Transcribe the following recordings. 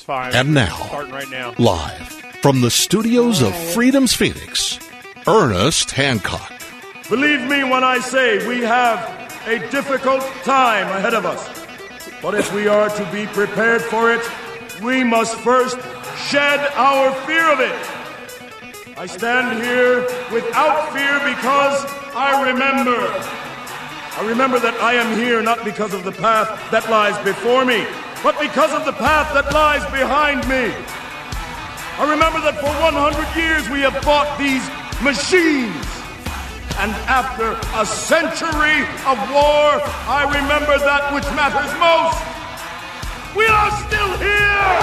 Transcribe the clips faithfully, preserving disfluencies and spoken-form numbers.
Fine. And now, starting right now, live from the studios of Freedom's Phoenix, Ernest Hancock. Believe me when I say we have a difficult time ahead of us. But if we are to be prepared for it, we must first shed our fear of it. I stand here without fear because I remember. I remember that I am here not because of the path that lies before me, but because of the path that lies behind me. I remember that for one hundred years we have fought these machines. And after a century of war, I remember that which matters most. We are still here!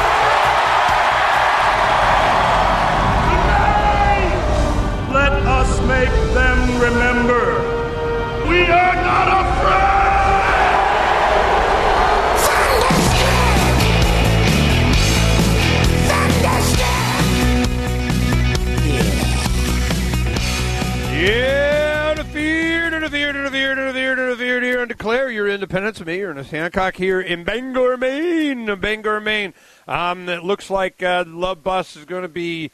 Today, let us make them remember. We are not afraid! Yeah, to fear, to fear, to fear, to fear, to fear, to and declare your independence of me, Ernest Hancock, here in Bangor, Maine. Bangor, Maine. Um, it looks like uh, the Love Bus is going to be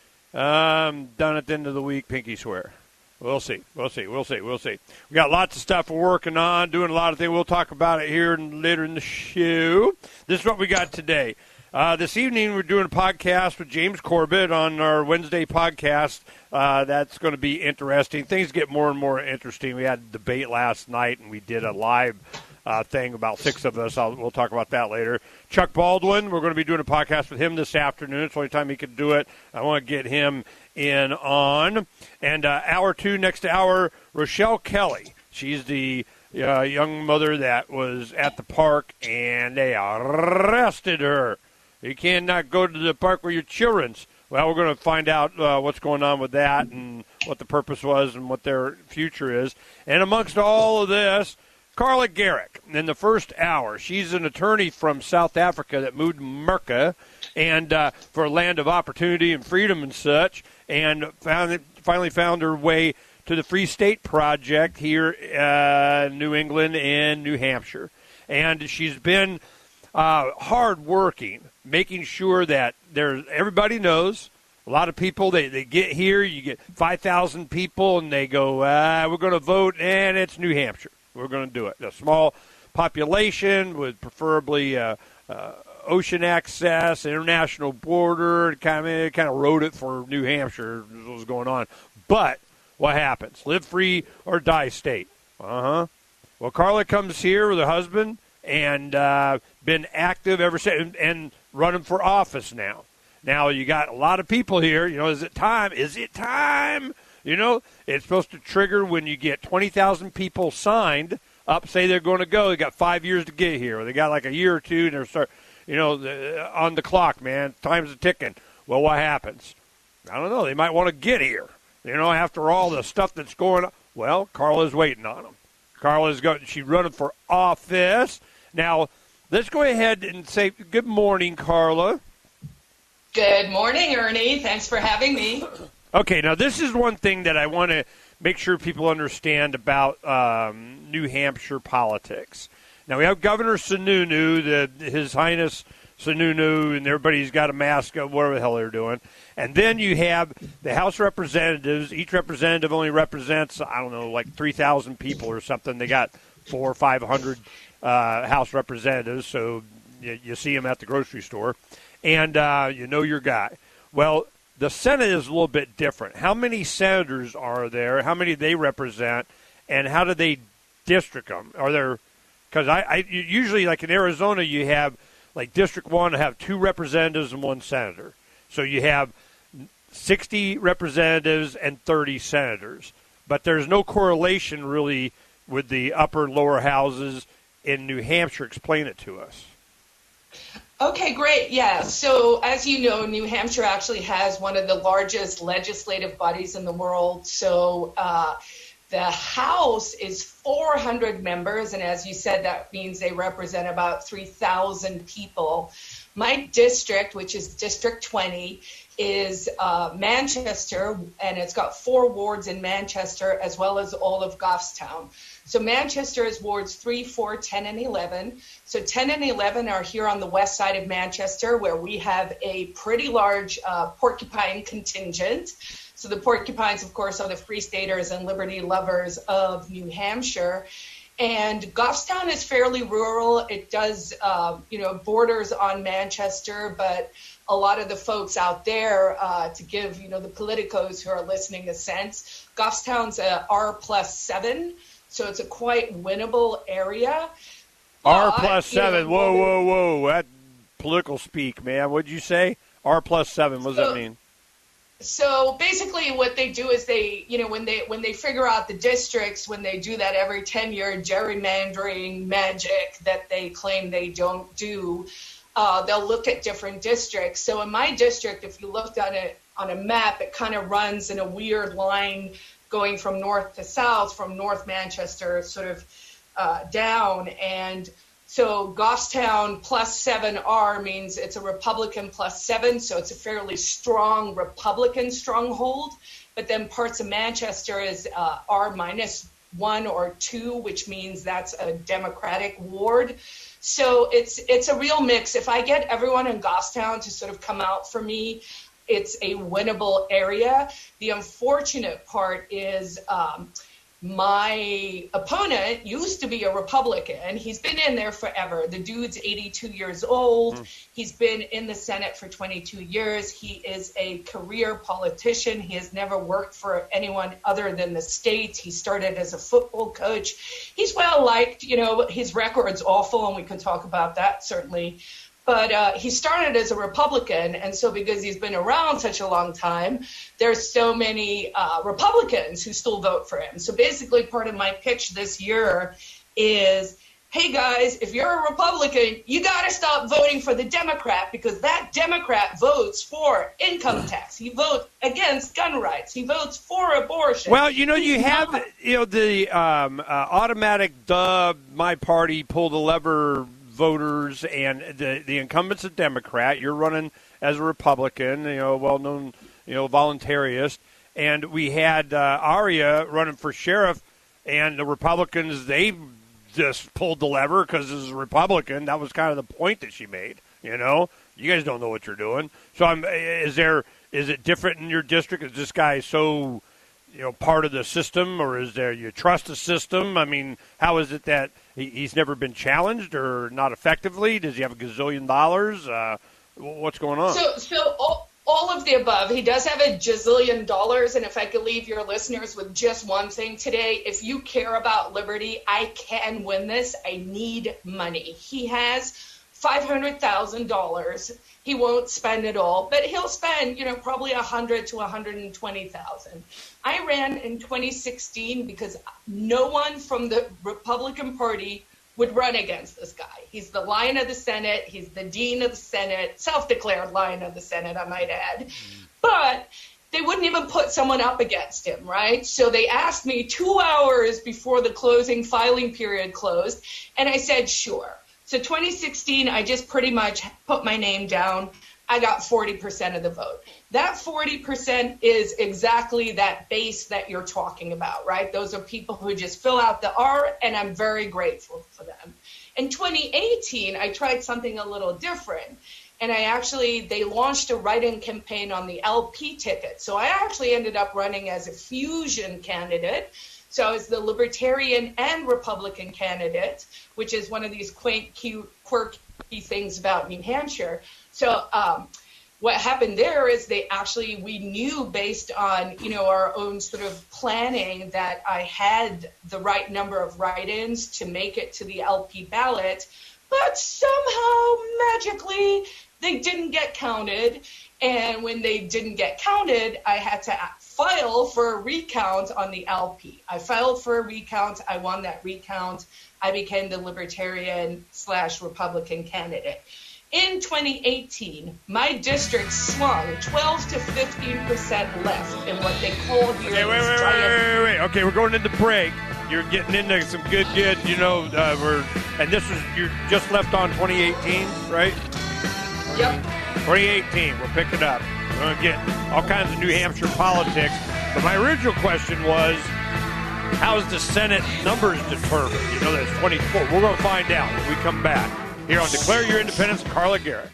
um, done at the end of the week, pinky swear. We'll see. We'll see. We'll see. We'll see. We got lots of stuff we're working on, doing a lot of things. We'll talk about it here later in the show. This is what we got today. Uh, this evening, we're doing a podcast with James Corbett on our Wednesday podcast. Uh, that's going to be interesting. Things get more and more interesting. We had a debate last night, and we did a live uh, thing, about six of us. I'll, we'll talk about that later. Chuck Baldwin, we're going to be doing a podcast with him this afternoon. It's the only time he could do it. I want to get him in on. And uh, hour two, next hour, Rochelle Kelly. She's the uh, young mother that was at the park, and they arrested her. You cannot go to the park with your children's. Well, we're going to find out uh, what's going on with that and what the purpose was and what their future is. And amongst all of this, Carla Garrick in the first hour. She's an attorney from South Africa that moved to Merca and uh, for a land of opportunity and freedom and such, and found finally found her way to the Free State Project here uh, in New England and New Hampshire. And she's been uh, hard-working, making sure that there's, everybody knows. A lot of people, they, they get here, you get five thousand people, and they go, ah, we're going to vote, and it's New Hampshire. We're going to do it. A small population with preferably uh, uh, ocean access, international border, kind of, kind of wrote it for New Hampshire, what was going on. But what happens? Live free or die state. Uh-huh. Well, Carla comes here with her husband and uh, been active ever since, and running for office now. Now, you got a lot of people here. You know, is it time? Is it time? You know, it's supposed to trigger when you get twenty thousand people signed up, say they're going to go. They got five years to get here. Or they got like a year or two, and they're start, you know, the, on the clock, man. Time's a ticking. Well, what happens? I don't know. They might want to get here. You know, after all the stuff that's going on. Well, Carla's waiting on them. Carla's going. She's running for office. Now, let's go ahead and say good morning, Carla. Good morning, Ernie. Thanks for having me. Okay, now this is one thing that I want to make sure people understand about um, New Hampshire politics. Now, we have Governor Sununu, the, His Highness Sununu, and everybody's got a mask of whatever the hell they're doing. And then you have the House Representatives. Each representative only represents, I don't know, like three thousand people or something. They got four or five hundred uh, House Representatives, so you, you see them at the grocery store. And uh, you know your guy. Well, the Senate is a little bit different. How many senators are there? How many they represent? And how do they district them? Are there – because I, I usually, like in Arizona, you have like District one have two representatives and one senator. So you have sixty representatives and thirty senators. But there's no correlation really with the upper and lower houses in New Hampshire. Explain it to us. Okay, great. Yeah. So as you know, New Hampshire actually has one of the largest legislative bodies in the world. So uh, The House is four hundred members, and as you said, that means they represent about three thousand people. My district, which is District twenty, is uh, Manchester, and it's got four wards in Manchester as well as all of Goffstown. So Manchester is wards three, four, ten, and eleven. So ten and eleven are here on the west side of Manchester, where we have a pretty large uh, porcupine contingent. So the porcupines, of course, are the Free Staters and liberty lovers of New Hampshire. And Goffstown is fairly rural. It does, uh, you know, borders on Manchester, but a lot of the folks out there, uh, to give, you know, the politicos who are listening a sense, Goffstown's a R plus seven, so it's a quite winnable area. R uh, plus seven. Know, whoa, whoa, whoa. That political speak, man. What'd you say? R plus seven. What does so, that mean? So basically what they do is they, you know, when they when they figure out the districts, when they do that every ten-year gerrymandering magic that they claim they don't do, uh, they'll look at different districts. So in my district, if you looked on it on a map, it kind of runs in a weird line going from north to south, from North Manchester sort of uh, down. And so Goffstown plus seven R means it's a Republican plus seven, so it's a fairly strong Republican stronghold. But then parts of Manchester is uh, R minus one or two, which means that's a Democratic ward. So it's it's a real mix. If I get everyone in Goffstown to sort of come out for me, it's a winnable area. The unfortunate part is um, my opponent used to be a Republican. He's been in there forever. The dude's eighty-two years old. Mm. He's been in the Senate for twenty-two years. He is a career politician. He has never worked for anyone other than the states. He started as a football coach. He's well liked. You know, his record's awful, and we can talk about that certainly. But uh, he started as a Republican, and so because he's been around such a long time, there's so many uh, Republicans who still vote for him. So basically part of my pitch this year is, hey guys, if you're a Republican, you got to stop voting for the Democrat, because that Democrat votes for income tax. He votes against gun rights. He votes for abortion. Well, you know, you He's have, not- you know, the um, uh, automatic duh, my party, pull the lever voters, and the the incumbent's a Democrat. You're running as a Republican, you know, well-known, you know, voluntarist. And we had uh, Aria running for sheriff, and the Republicans, they just pulled the lever because this is a Republican. That was kind of the point that she made, you know. You guys don't know what you're doing. So I'm, is there is it different in your district? Is this guy so, you know, part of the system, or is there, you trust the system? I mean, how is it that he, he's never been challenged or not effectively? Does he have a gazillion dollars? Uh, what's going on? So, so all, all of the above. He does have a gazillion dollars, and if I could leave your listeners with just one thing today, if you care about liberty, I can win this. I need money. He has five hundred thousand dollars. He won't spend it all, but he'll spend, you know, probably one hundred to one hundred twenty thousand. I ran in twenty sixteen because no one from the Republican Party would run against this guy. He's the Lion of the Senate. He's the Dean of the Senate, self-declared Lion of the Senate, I might add. But they wouldn't even put someone up against him, right? So they asked me two hours before the closing filing period closed, and I said, sure. So twenty sixteen, I just pretty much put my name down. I got forty percent of the vote. That forty percent is exactly that base that you're talking about, right? Those are people who just fill out the R, and I'm very grateful for them. In twenty eighteen, I tried something a little different, and I actually, they launched a write-in campaign on the L P ticket. So I actually ended up running as a fusion candidate. So I was the Libertarian and Republican candidate, which is one of these quaint, cute, quirky things about New Hampshire. So um, what happened there is they actually, we knew based on, you know, our own sort of planning that I had the right number of write-ins to make it to the L P ballot, but somehow magically they didn't get counted. And when they didn't get counted, I had to file for a recount on the L P. I filed for a recount. I won that recount. I became the Libertarian slash Republican candidate. In twenty eighteen, my district swung twelve to fifteen percent left in what they call here. Okay, wait, wait, wait, wait, wait. Okay, we're going into break. You're getting into some good, good, you know, uh, we're, and this is, you're just left on twenty eighteen, right? Yep. twenty eighteen, we'll pick it up. We're going to get all kinds of New Hampshire politics. But my original question was, how's the Senate numbers determined? You know, that's twenty-four. We're going to find out when we come back here on Declare Your Independence. Carla Gericke.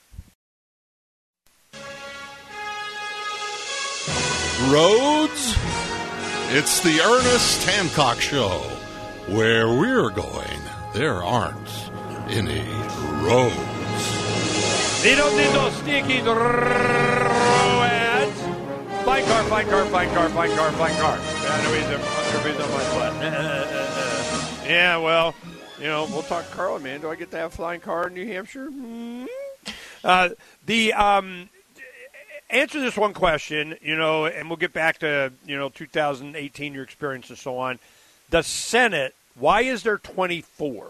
Roads? It's the Ernest Hancock Show. Where we're going, there aren't any roads. They don't need those stinky roads. Fine car, fine car, fine car, fine car, fine car. Everybody's on my butt. Yeah, well, you know, we'll talk Carla, man. Do I get to have a flying car in New Hampshire? Mm-hmm. Uh, the um, answer this one question, you know, and we'll get back to, you know, two thousand eighteen, your experience and so on. The Senate, why is there twenty-four?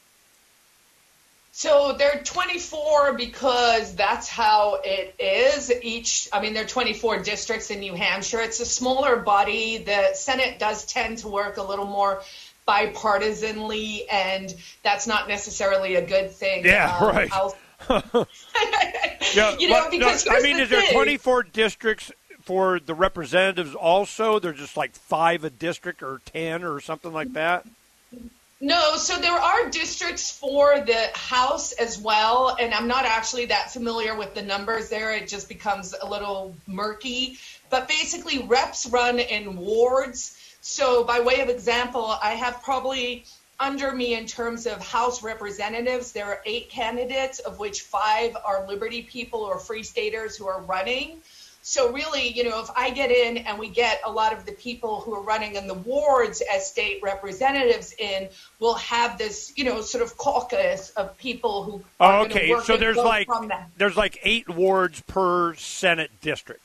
So they're twenty-four because that's how it is. Each, I mean, there are twenty-four districts in New Hampshire. It's a smaller body. The Senate does tend to work a little more bipartisanly, and that's not necessarily a good thing. Yeah, um, right. yeah, you know, but, because no, I mean, the is there thing. twenty-four districts for the representatives also? They're just like five a district or ten or something like that? No, so there are districts for the House as well, and I'm not actually that familiar with the numbers there. It just becomes a little murky. But basically, reps run in wards. So by way of example, I have probably under me in terms of House representatives, there are eight candidates, of which five are Liberty people or Free Staters who are running. So really, you know, if I get in and we get a lot of the people who are running in the wards as state representatives in, we'll have this, you know, sort of caucus of people who are oh, okay. going to work So there's like from that. there's like eight wards per Senate district.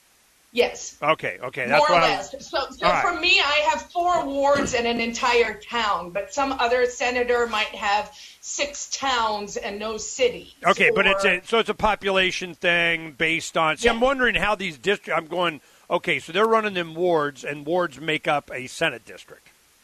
Yes. Okay, okay. That's More or what less. I was, so so right. for me, I have four wards and an entire town, but some other senator might have six towns and no cities. Okay, or, but it's a so it's a population thing based on. See, Yeah. I'm wondering how these districts. I'm going. Okay, so they're running them wards, and wards make up a Senate district.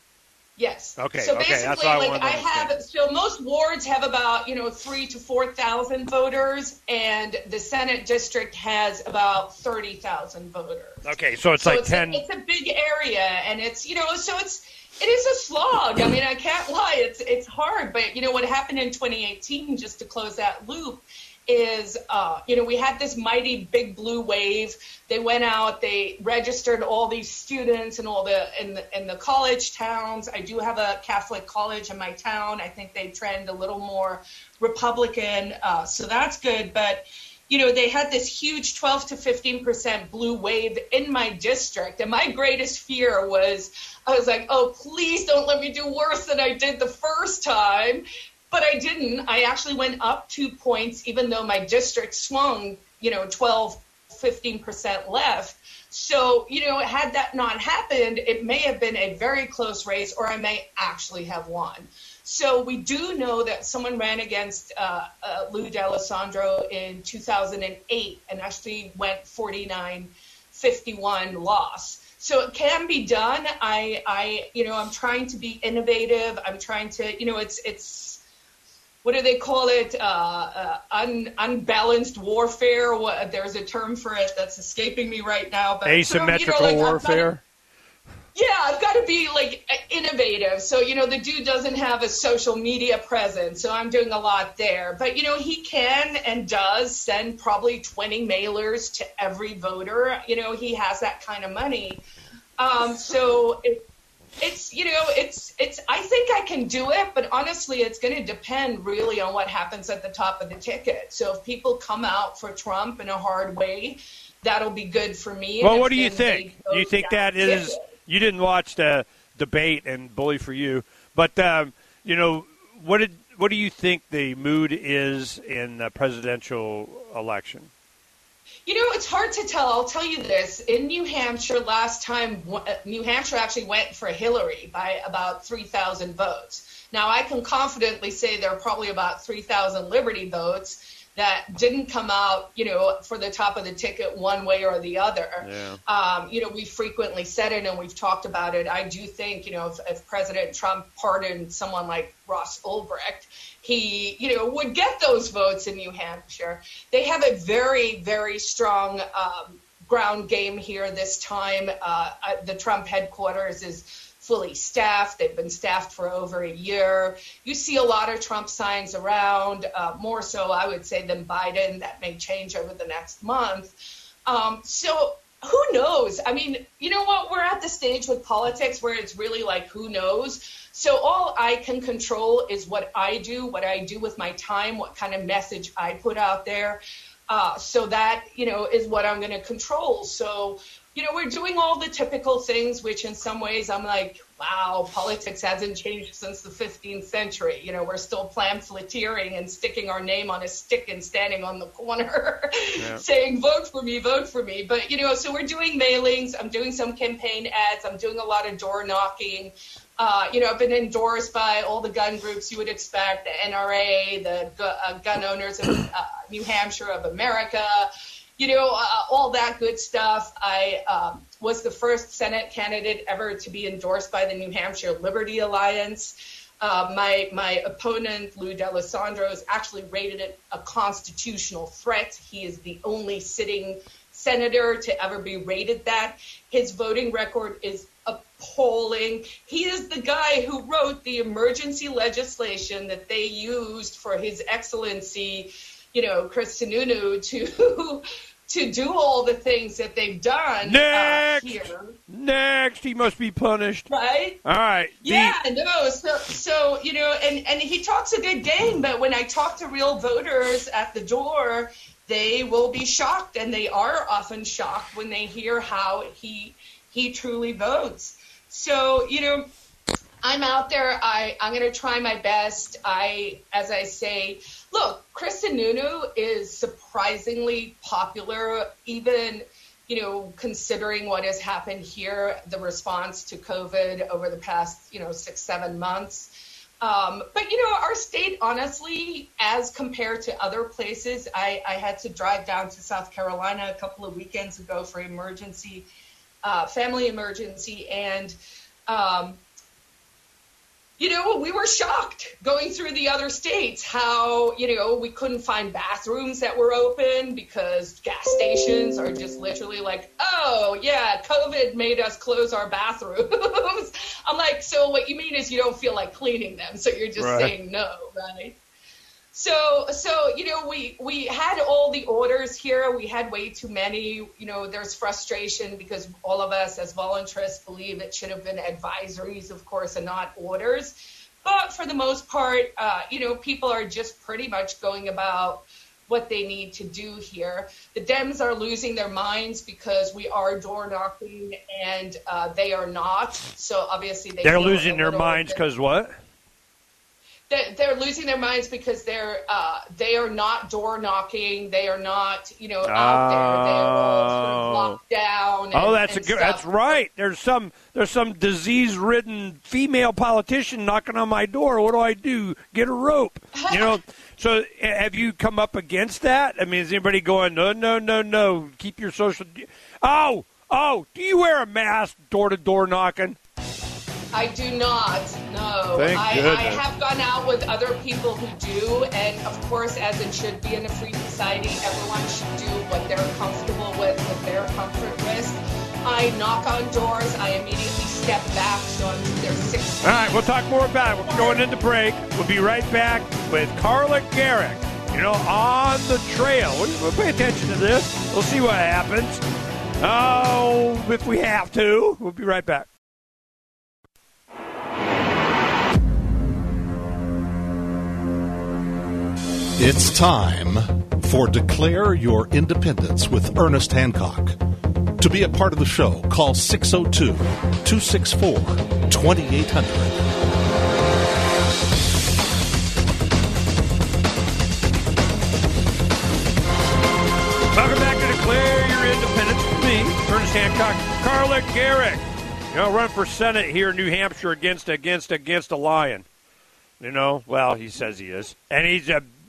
Yes. Okay, So okay, basically, that's what I like wanted to I have, so most wards have about, you know, three to four thousand voters, and the Senate district has about thirty thousand voters. Okay, so it's So like it's ten. A, it's a big area, and it's, you know, so it's it is a slog. I mean, I can't lie, it's it's hard. But you know what happened in twenty eighteen, just to close that loop, is, uh, you know, we had this mighty big blue wave. They went out, they registered all these students in all the in the, in the college towns. I do have a Catholic college in my town. I think they trend a little more Republican, uh, so that's good. But, you know, they had this huge twelve to fifteen percent blue wave in my district. And my greatest fear was, I was like, oh, please don't let me do worse than I did the first time. But I didn't. I actually went up two points, even though my district swung, you know, twelve, fifteen percent left. So, you know, had that not happened, it may have been a very close race, or I may actually have won. So we do know that someone ran against uh, uh, Lou D'Alessandro in two thousand eight and actually went forty-nine fifty-one loss. So it can be done. I, I, you know, I'm trying to be innovative. I'm trying to, you know, it's, it's, what do they call it? Uh, uh, un, unbalanced warfare. What, there's a term for it that's escaping me right now. But Asymmetrical so, you know, like, warfare. Yeah, I've got to be like innovative. So, you know, the dude doesn't have a social media presence, so I'm doing a lot there. But, you know, he can and does send probably twenty mailers to every voter. You know, he has that kind of money. Um, so it, it's, you know, it's, it's, I think I can do it, but honestly, it's going to depend really on what happens at the top of the ticket. So if people come out for Trump in a hard way, that'll be good for me. Well, and what do you then think? they go You think down that is, ticket. you didn't watch the debate, and bully for you, but, um, you know, what did, what do you think the mood is in the presidential election? You know, it's hard to tell. I'll tell you this. In New Hampshire, last time, New Hampshire actually went for Hillary by about three thousand votes. Now, I can confidently say there are probably about three thousand Liberty votes. that didn't come out, you know, for the top of the ticket one way or the other. Yeah. Um, you know, we frequently said it and we've talked about it. I do think, you know, if, if President Trump pardoned someone like Ross Ulbricht, he, you know, would get those votes in New Hampshire. They have a very, very strong um, ground game here this time. Uh, the Trump headquarters is fully staffed. They've been staffed for over a year. You see a lot of Trump signs around, uh, more so, I would say, than Biden. That may change over the next month. Um, so who knows? I mean, you know what? We're at the stage with politics where it's really like, who knows? So all I can control is what I do, what I do with my time, what kind of message I put out there. Uh, so that, you know, is what I'm going to control. So, you know, we're doing all the typical things, which in some ways I'm like, wow, politics hasn't changed since the fifteenth century. You know, we're still pamphleteering and sticking our name on a stick and standing on the corner yeah. saying, vote for me, vote for me. But, you know, so we're doing mailings. I'm doing some campaign ads. I'm doing a lot of door knocking. Uh, you know, I've been endorsed by all the gun groups you would expect, the N R A, the uh, Gun Owners of uh, New Hampshire of America, you know, uh, all that good stuff. I um, was the first Senate candidate ever to be endorsed by the New Hampshire Liberty Alliance. Uh, my my opponent, Lou D'Alessandro, is actually rated it a constitutional threat. He is the only sitting senator to ever be rated that. His voting record is appalling. He is the guy who wrote the emergency legislation that they used for His Excellency, you know, Chris Sununu to to do all the things that they've done. Next, uh, here. Next, he must be punished. Right? All right. Yeah, the- no. So, so you know, and and he talks a good game, but when I talk to real voters at the door, they will be shocked, and they are often shocked when they hear how he he truly votes. So, you know, I'm out there. I, I'm going to try my best. I, as I say, look, Chris Sununu is surprisingly popular, even, you know, considering what has happened here, the response to COVID over the past, you know, six, seven months. Um, but, you know, our state, honestly, as compared to other places, I, I had to drive down to South Carolina a couple of weekends ago for emergency Uh, family emergency, and um, you know, we were shocked going through the other states how, you know, we couldn't find bathrooms that were open because gas stations are just literally like, oh yeah, COVID made us close our bathrooms. I'm like, so what you mean is you don't feel like cleaning them, so you're just right. saying no, right? So, so you know, we, we had all the orders here. We had way too many. You know, there's frustration because all of us as voluntarists believe it should have been advisories, of course, and not orders. But for the most part, uh, you know, people are just pretty much going about what they need to do here. The Dems are losing their minds because we are door knocking and uh, they are not. So obviously they they're losing their minds because what? They're losing their minds because they're uh, they are not door knocking. They are not, you know, out there. They are all sort of locked down. And, oh, that's and a good. stuff. That's right. There's some there's some disease-ridden female politician knocking on my door. What do I do? Get a rope. You know. So have you come up against that? I mean, is anybody going? No, no, no, no. Keep your social. Oh, oh. Do you wear a mask door to door knocking? I do not, no. Thank I, goodness. I have gone out with other people who do, and of course, as it should be in a free society, everyone should do what they're comfortable with, with their comfort risk. I knock on doors, I immediately step back, so I'm their six. All right, we'll talk more about it. We're going into break. We'll be right back with Carla Gericke, you know, on the trail. We'll, we'll pay attention to this. We'll see what happens. Oh, if we have to. We'll be right back. It's time for Declare Your Independence with Ernest Hancock. To be a part of the show, call six oh two, two six four, two eight zero zero. Welcome back to Declare Your Independence with me, Ernest Hancock. Carla Gericke, you know, run for Senate here in New Hampshire against against against a lion. You know, well, he says he is, and he's a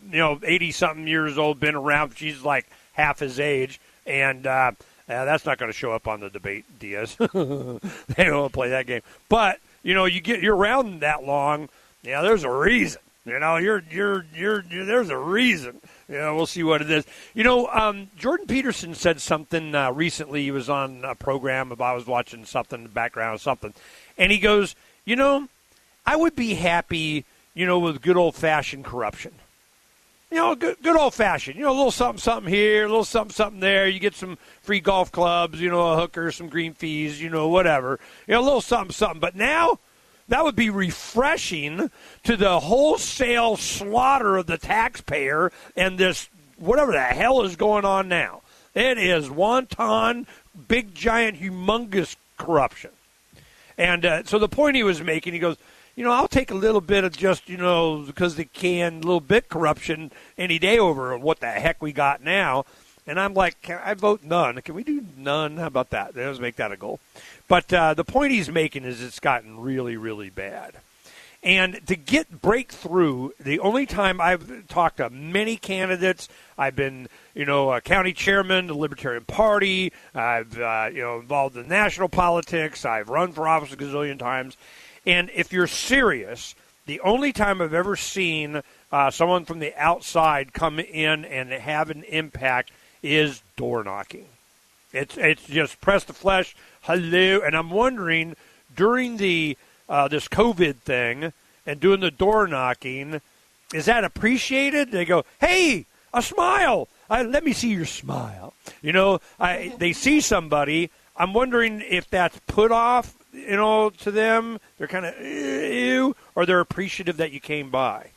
you know, eighty-something years old, been around. She's like half his age, and uh, uh, that's not going to show up on the debate, Diaz. They don't play that game. But, you know, you get you're around that long, yeah, there's a reason. You know, you're, you're, you're, you're, there's a reason. You know, we'll see what it is. You know, um, Jordan Peterson said something uh, recently. He was on a program about, I was watching something in the background or something. And he goes, you know, I would be happy, you know, with good old-fashioned corruption. You know, good, good old-fashioned. You know, a little something, something here, a little something, something there. You get some free golf clubs, you know, a hooker, some green fees, you know, whatever. You know, a little something, something. But now, that would be refreshing to the wholesale slaughter of the taxpayer and this whatever the hell is going on now. It is wanton, big, giant, humongous corruption. And uh, so the point he was making, he goes, you know, I'll take a little bit of just, you know, because they can, a little bit corruption any day over what the heck we got now. And I'm like, can I vote none? Can we do none? How about that? Let's make that a goal. But uh, the point he's making is it's gotten really, really bad. And to get breakthrough, the only time I've talked to many candidates, I've been, you know, a county chairman, the Libertarian Party, I've, uh, you know, involved in national politics, I've run for office a gazillion times. And if you're serious, the only time I've ever seen uh, someone from the outside come in and have an impact is door knocking. It's it's just press the flesh, hello. And I'm wondering, during the uh, this COVID thing and doing the door knocking, is that appreciated? They go, hey, a smile. I, let me see your smile. You know, I, they see somebody. I'm wondering if that's put off, you know, to them. They're kind of ew, or they're appreciative that you came by.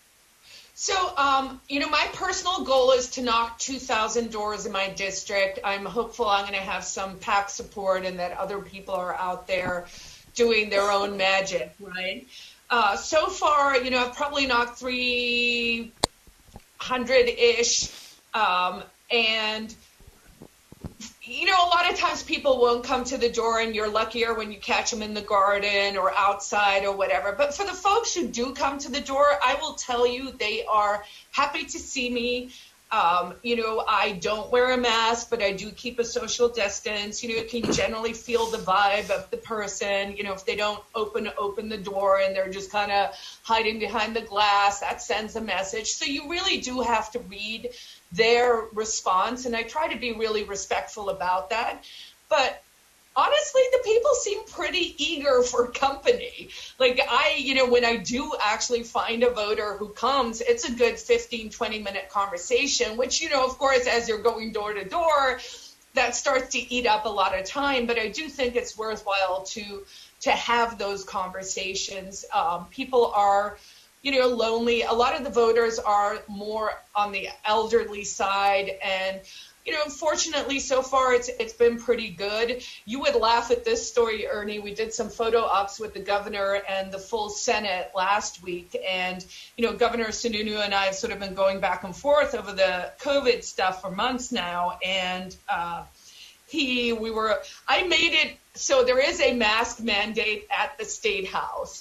So, um, you know, my personal goal is to knock two thousand doors in my district. I'm hopeful I'm going to have some PAC support and that other people are out there doing their own magic, right? Uh, so far, you know, I've probably knocked three hundred-ish, um, and you know, a lot of times people won't come to the door and you're luckier when you catch them in the garden or outside or whatever. But for the folks who do come to the door, I will tell you they are happy to see me. Um, you know, I don't wear a mask, but I do keep a social distance. You know, you can generally feel the vibe of the person. You know, if they don't open open the door and they're just kind of hiding behind the glass, that sends a message. So you really do have to read their response, and I try to be really respectful about that. But honestly, the people seem pretty eager for company. Like I, you know, when I do actually find a voter who comes, it's a good fifteen, twenty minute conversation, which, you know, of course, as you're going door to door, that starts to eat up a lot of time. But I do think it's worthwhile to to have those conversations. Um, people are, you know, lonely. A lot of the voters are more on the elderly side, and you know, unfortunately, so far it's it's been pretty good. You would laugh at this story, Ernie. We did some photo ops with the governor and the full Senate last week, and you know, Governor Sununu and I have sort of been going back and forth over the COVID stuff for months now, and uh, he, we were, I made it so there is a mask mandate at the State House.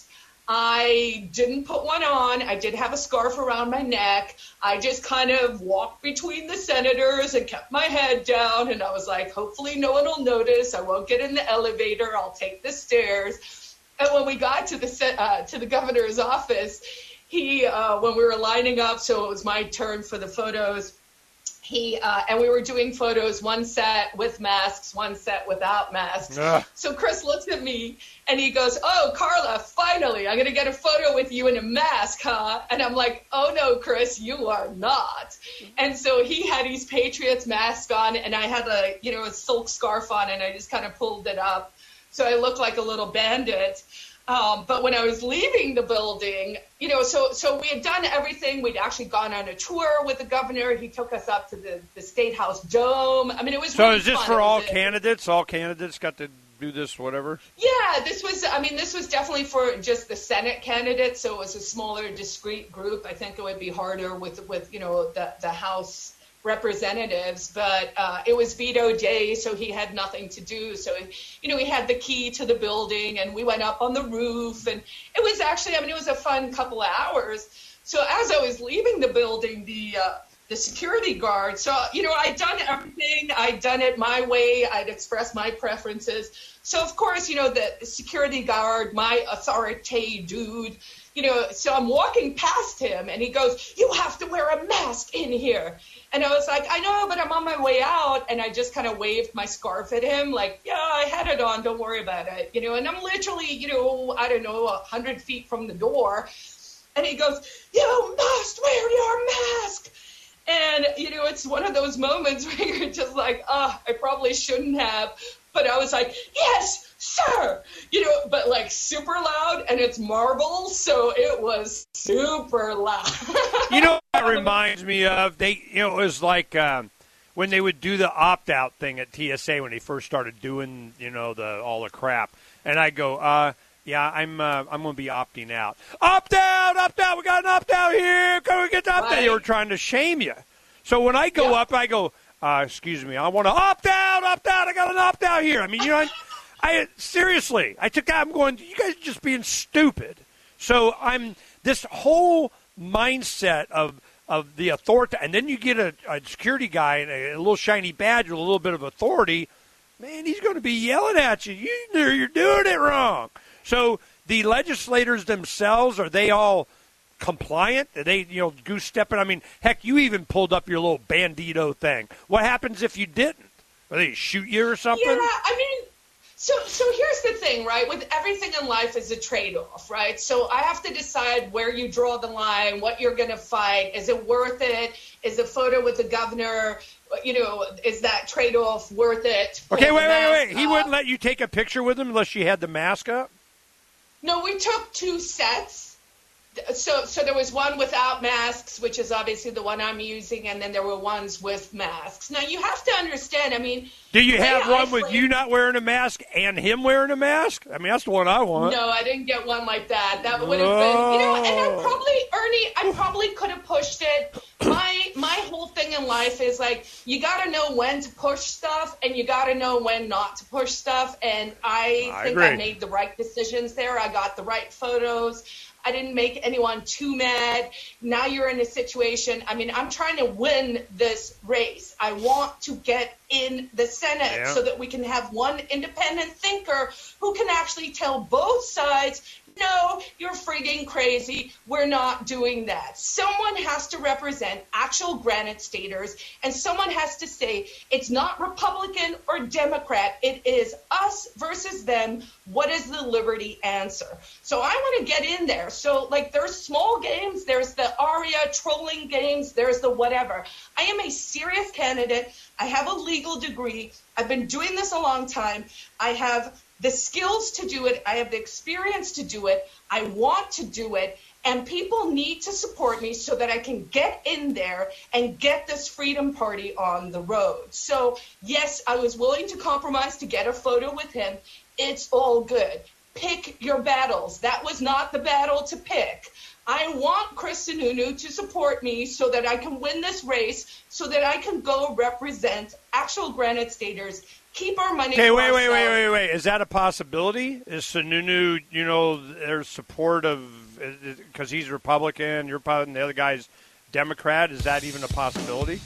I didn't put one on. I did have a scarf around my neck. I just kind of walked between the senators and kept my head down. And I was like, hopefully no one will notice. I won't get in the elevator. I'll take the stairs. And when we got to the uh, to the governor's office, he, uh, when we were lining up, so it was my turn for the photos, He uh, and we were doing photos, one set with masks, one set without masks. Ugh. So Chris looks at me and he goes, oh, Carla, finally, I'm going to get a photo with you in a mask, huh? And I'm like, oh, no, Chris, you are not. And so he had his Patriots mask on, and I had a, you know, a silk scarf on, and I just kind of pulled it up. So I looked like a little bandit. Um, but when I was leaving the building, you know, so so we had done everything. We'd actually gone on a tour with the governor. He took us up to the, the State House dome. I mean, it was so really is this fun. for all candidates? All candidates got to do this, whatever? Yeah, this was, I mean, this was definitely for just the Senate candidates. So it was a smaller, discrete group. I think it would be harder with, with you know, the, the House representatives, but uh, it was veto day, so he had nothing to do. So, you know, he had the key to the building, and we went up on the roof, and it was actually, I mean, it was a fun couple of hours. So as I was leaving the building, the uh, the security guard, so, you know, I'd done everything. I'd done it my way. I'd expressed my preferences. So, of course, you know, the security guard, my authority dude, you know, so I'm walking past him, and he goes, you have to wear a mask in here. And I was like, I know, but I'm on my way out. And I just kind of waved my scarf at him, like, yeah, I had it on. Don't worry about it. You know, and I'm literally, you know, I don't know, a hundred feet from the door. And he goes, you must wear your mask. And, you know, it's one of those moments where you're just like, oh, I probably shouldn't have. But I was like, yes, sir. You know, but like super loud, and it's marble, so it was super loud. You know what that reminds me of? They, you know, it was like um, when they would do the opt-out thing at T S A when they first started doing, you know, the all the crap. And I go, uh, yeah, I'm uh, I'm going to be opting out. Opt out, opt out. We got an opt out here. Come and get the opt out. They were trying to shame you. So when I go yeah. up, I go, uh, excuse me, I want to opt out, opt out. I got an opt out here. I mean, you know, I, I seriously, I took out. I'm going, you guys are just being stupid. So I'm this whole mindset of of the authority, and then you get a, a security guy and a, a little shiny badge with a little bit of authority. Man, he's going to be yelling at you. You know you're doing it wrong. So the legislators themselves, are they all compliant? Are they, you know, goose stepping? I mean, heck, you even pulled up your little bandito thing. What happens if you didn't? Are they shoot you or something? Yeah, I mean, so so here's the thing, right? With everything in life is a trade-off, right? So I have to decide where you draw the line, what you're going to fight. Is it worth it? Is a photo with the governor, you know, is that trade-off worth it? Okay, wait, wait, wait. He wouldn't let you take a picture with him unless you had the mask up? No, we took two sets. So so there was one without masks, which is obviously the one I'm using, and then there were ones with masks. Now, you have to understand, I mean... Do you have one with you not wearing a mask and him wearing a mask? I mean, that's the one I want. No, I didn't get one like that. That would have been... You know, and I probably, Ernie, I probably could have pushed it. My, my whole thing in life is, like, you got to know when to push stuff, and you got to know when not to push stuff, and I, I think agree. I made the right decisions there. I got the right photos. I didn't make anyone too mad. Now you're in a situation. I mean, I'm trying to win this race. I want to get in the Senate yeah. so that we can have one independent thinker who can actually tell both sides, no, you're frigging crazy. We're not doing that. Someone has to represent actual Granite Staters, and someone has to say it's not Republican or Democrat. It is us versus them. What is the Liberty answer? So I want to get in there. So, like, there's small games. There's the Aria trolling games. There's the whatever. I am a serious candidate. I have a legal degree. I've been doing this a long time. I have the skills to do it. I have the experience to do it. I want to do it. And people need to support me so that I can get in there and get this Freedom Party on the road. So, yes, I was willing to compromise to get a photo with him. It's all good. Pick your battles. That was not the battle to pick. I want Chris Sununu to support me so that I can win this race, so that I can go represent actual Granite Staters. Keep our money. Okay, wait, wait, wait, wait, wait. Is that a possibility? Is Sununu, you know, their support of, because he's Republican, you're probably, and the other guy's Democrat, is that even a possibility?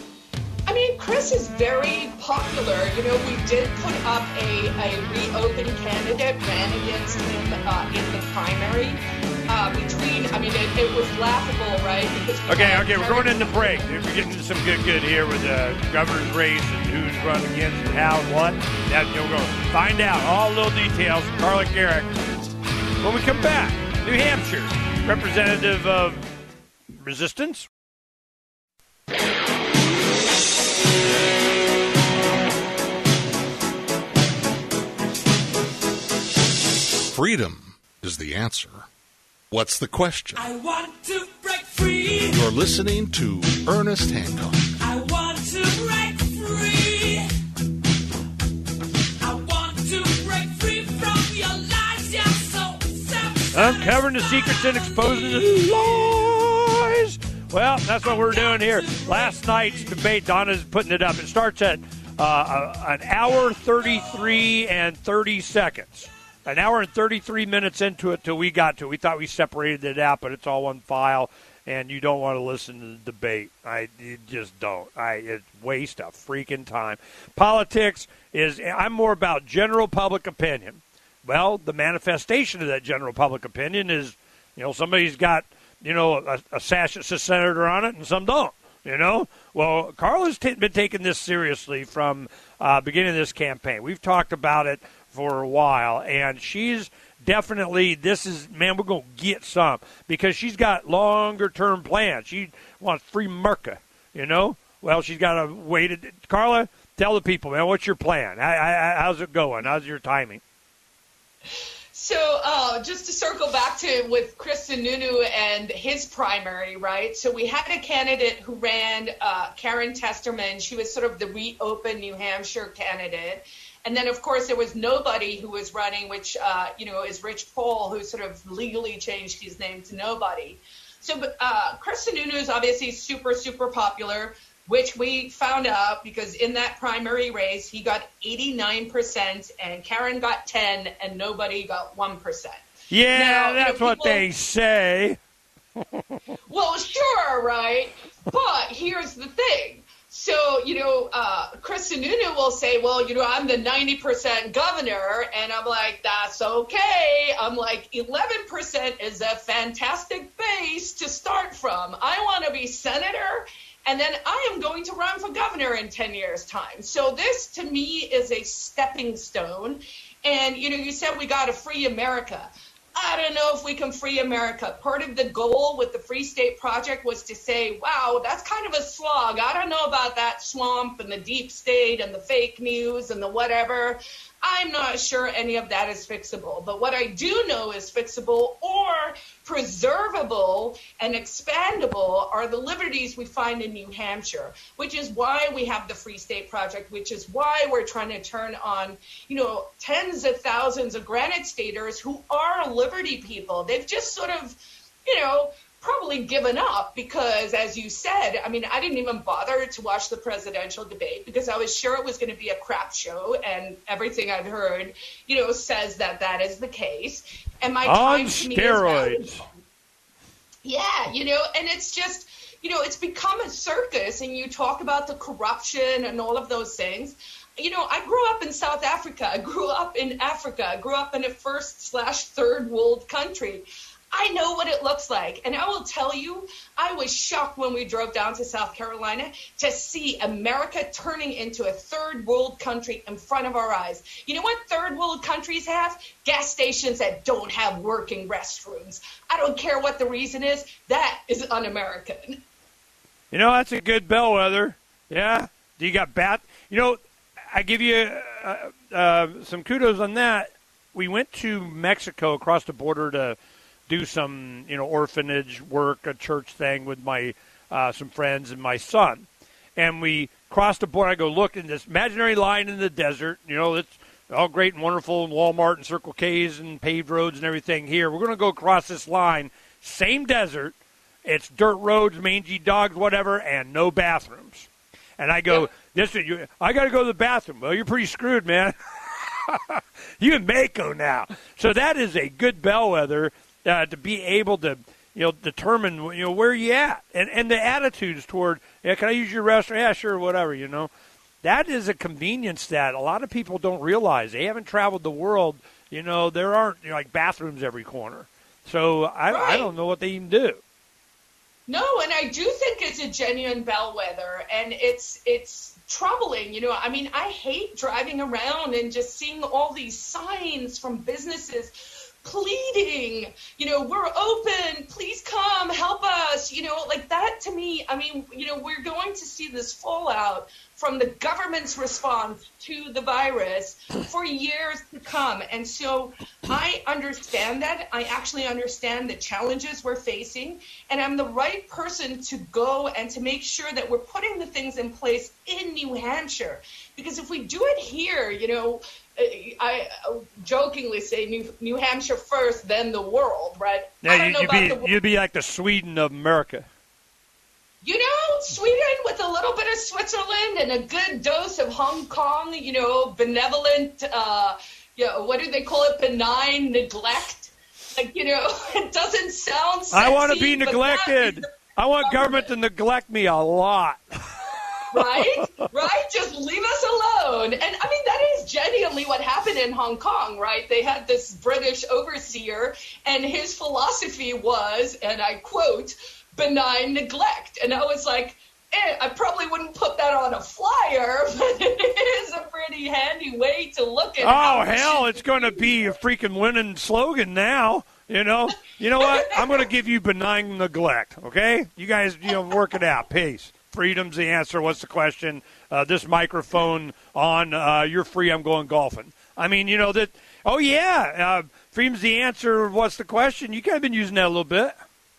I mean, Chris is very popular. You know, we did put up a, a reopened candidate, ran against him uh, in the primary. Uh, between, I mean, it, it was laughable, right? Because okay, okay, we're going into break. We're getting into some good, good here with the governor's race and who's running against and how and what. That, you know, we're going to find out all little details from Carla Gericke when we come back. New Hampshire, representative of Resistance. Freedom is the answer. What's the question? I want to break free. You're listening to Ernest Hancock. I want to break free. I want to break free from your lies. You're so self-satisfied. Uncovering the secrets and exposing the lies. Well, that's what we're doing here. Last night's debate, Donna's putting it up. It starts at uh, an hour thirty-three and thirty seconds. an hour and thirty-three minutes into it till we got to it. We thought we separated it out, but it's all one file, and you don't want to listen to the debate. I you just don't. I It's waste of freaking time. Politics is, I'm more about general public opinion. Well, the manifestation of that general public opinion is, you know, somebody's got, you know, a, a sash that says senator on it, and some don't. You know, well, Carla's t- been taking this seriously from uh, beginning of this campaign. We've talked about it for a while, and she's definitely, this is, man, we're going to get some, because she's got longer-term plans. She wants free America, you know? Well, she's got a way to, Carla, tell the people, man, what's your plan? How, how, how's it going? How's your timing? So uh, just to circle back to with Chris Sununu and his primary, right? So we had a candidate who ran, uh, Karen Testerman. She was sort of the reopened New Hampshire candidate. And then, of course, there was nobody who was running, which, uh, you know, is Rich Paul, who sort of legally changed his name to nobody. So uh, Chris Sununu is obviously super, super popular, which we found out because in that primary race, he got eighty-nine percent and Karen got ten and nobody got one percent. Yeah, now, that's you know, what people, they say. Well, sure, right? But here's the thing. So, you know, uh, Chris Sununu will say, well, you know, I'm the ninety percent governor. And I'm like, that's okay. I'm like, eleven percent is a fantastic base to start from. I want to be senator. And then I am going to run for governor in ten years' time. So this, to me, is a stepping stone. And, you know, you said we got to free America. I don't know if we can free America. Part of the goal with the Free State Project was to say, wow, that's kind of a slog. I don't know about that swamp and the deep state and the fake news and the whatever. I'm not sure any of that is fixable. But what I do know is fixable or preservable and expandable are the liberties we find in New Hampshire, which is why we have the Free State Project, which is why we're trying to turn on, you know, tens of thousands of Granite Staters who are liberty people. They've just sort of, you know, probably given up because, as you said, I mean, I didn't even bother to watch the presidential debate because I was sure it was going to be a crap show, and everything I've heard, you know, says that that is the case. And my on time to me steroids. is valuable. Yeah, you know, and it's just, you know, it's become a circus, and you talk about the corruption and all of those things. You know, I grew up in South Africa. I grew up in Africa. I grew up in a first slash third world country. I know what it looks like. And I will tell you, I was shocked when we drove down to South Carolina to see America turning into a third world country in front of our eyes. You know what third world countries have? Gas stations that don't have working restrooms. I don't care what the reason is. That is un-American. You know, that's a good bellwether. Yeah. Do you got bat? You know, I give you uh, uh, some kudos on that. We went to Mexico across the border to do some, you know, orphanage work, a church thing with my uh, some friends and my son. And we crossed the border. I go, look, in this imaginary line in the desert, you know, it's all great and wonderful, and Walmart and Circle K's and paved roads and everything here. We're going to go across this line, same desert. It's dirt roads, mangy dogs, whatever, and no bathrooms. And I go, this, you, I got to go to the bathroom. Well, you're pretty screwed, man. You in Mako now. So that is a good bellwether. Uh, to be able to, you know, determine, you know, where you at. And and the attitudes toward, yeah, can I use your restroom? Yeah, sure, whatever, you know. That is a convenience that a lot of people don't realize. They haven't traveled the world. You know, there aren't, you know, like bathrooms every corner. So I, right. I don't know what they even do. No, and I do think it's a genuine bellwether, and it's it's troubling. You know, I mean, I hate driving around and just seeing all these signs from businesses pleading, you know, we're open, please come, help us, you know, like that to me, I mean, you know, we're going to see this fallout from the government's response to the virus for years to come. And so I understand that. I actually understand the challenges we're facing, and I'm the right person to go and to make sure that we're putting the things in place in New Hampshire. Because if we do it here, you know, I jokingly say New, New Hampshire first, then the world, right? Yeah, I don't you, know you'd, about be, the world. you'd be like the Sweden of America. You know, Sweden with a little bit of Switzerland and a good dose of Hong Kong, you know, benevolent, uh, yeah, what do they call it? Benign neglect. Like, you know, it doesn't sound sexy. I want to be but neglected. I want government to neglect me a lot. Right? Right? Just leave us alone. And I mean, that is genuinely what happened in Hong Kong, right? They had this British overseer, and his philosophy was, and I quote, benign neglect. And I was like, eh, I probably wouldn't put that on a flyer, but it is a pretty handy way to look at it. Oh, hell, it's going to be a freaking winning slogan now. You know, you know what? I'm going to give you benign neglect, okay? You guys, you know, work it out. Peace. Freedom's the answer. What's the question? Uh, this microphone on. Uh, you're free. I'm going golfing. I mean, you know that. Oh yeah, uh, freedom's the answer. What's the question? You kind of been using that a little bit.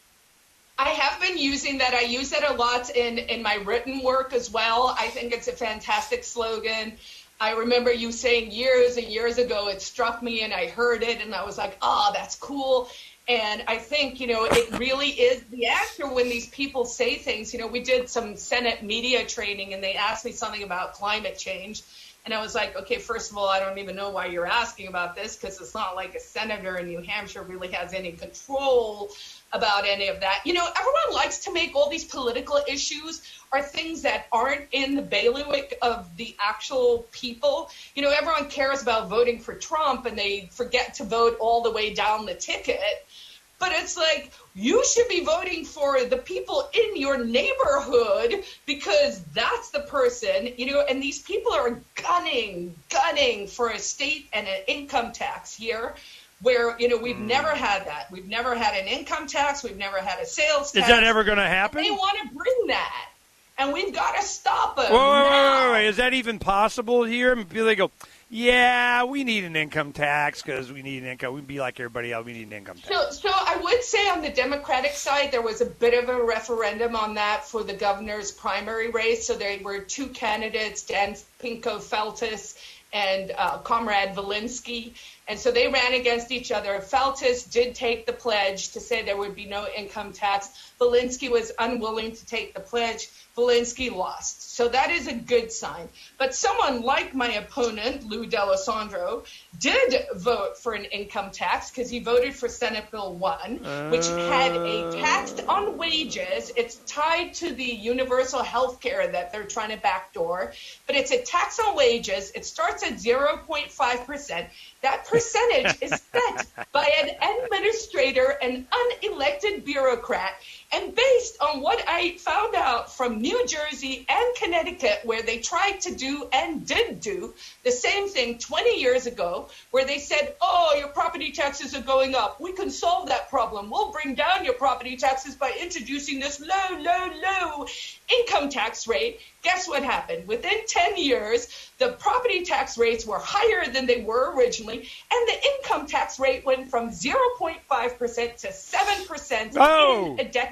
I have been using that. I use it a lot in in my written work as well. I think it's a fantastic slogan. I remember you saying years and years ago, it struck me, and I heard it, and I was like, oh, that's cool. And I think, you know, it really is the answer when these people say things. You know, we did some Senate media training, and they asked me something about climate change. And I was like, okay, first of all, I don't even know why you're asking about this, because it's not like a senator in New Hampshire really has any control about any of that. You know, everyone likes to make all these political issues are things that aren't in the bailiwick of the actual people. You know, everyone cares about voting for Trump, and they forget to vote all the way down the ticket. But it's like, you should be voting for the people in your neighborhood, because that's the person, you know, and these people are gunning, gunning for a state and an income tax here where, you know, we've mm. never had that. We've never had an income tax. We've never had a sales tax. Is that ever going to happen? They want to bring that, and we've got to stop them. Wait, wait, wait, wait. Is that even possible here? They go, yeah, we need an income tax because we need an income. We'd be like everybody else. We need an income tax. So, so I would say on the Democratic side, there was a bit of a referendum on that for the governor's primary race. So there were two candidates, Dan Pinko-Feltis and uh, Comrade Volinsky. And so they ran against each other. Feltis did take the pledge to say there would be no income tax. Volinsky was unwilling to take the pledge. Volinsky lost. So that is a good sign. But someone like my opponent, Lou D'Alessandro, did vote for an income tax because he voted for Senate Bill one, which had a tax on wages. It's tied to the universal health care that they're trying to backdoor. But it's a tax on wages. It starts at zero point five percent. That percentage is set by an administrator, an unelected bureaucrat. And based on what I found out from New Jersey and Connecticut, where they tried to do and did do the same thing twenty years ago, where they said, oh, your property taxes are going up. We can solve that problem. We'll bring down your property taxes by introducing this low, low, low income tax rate. Guess what happened? Within ten years, the property tax rates were higher than they were originally, and the income tax rate went from zero point five percent to seven percent oh. in a decade.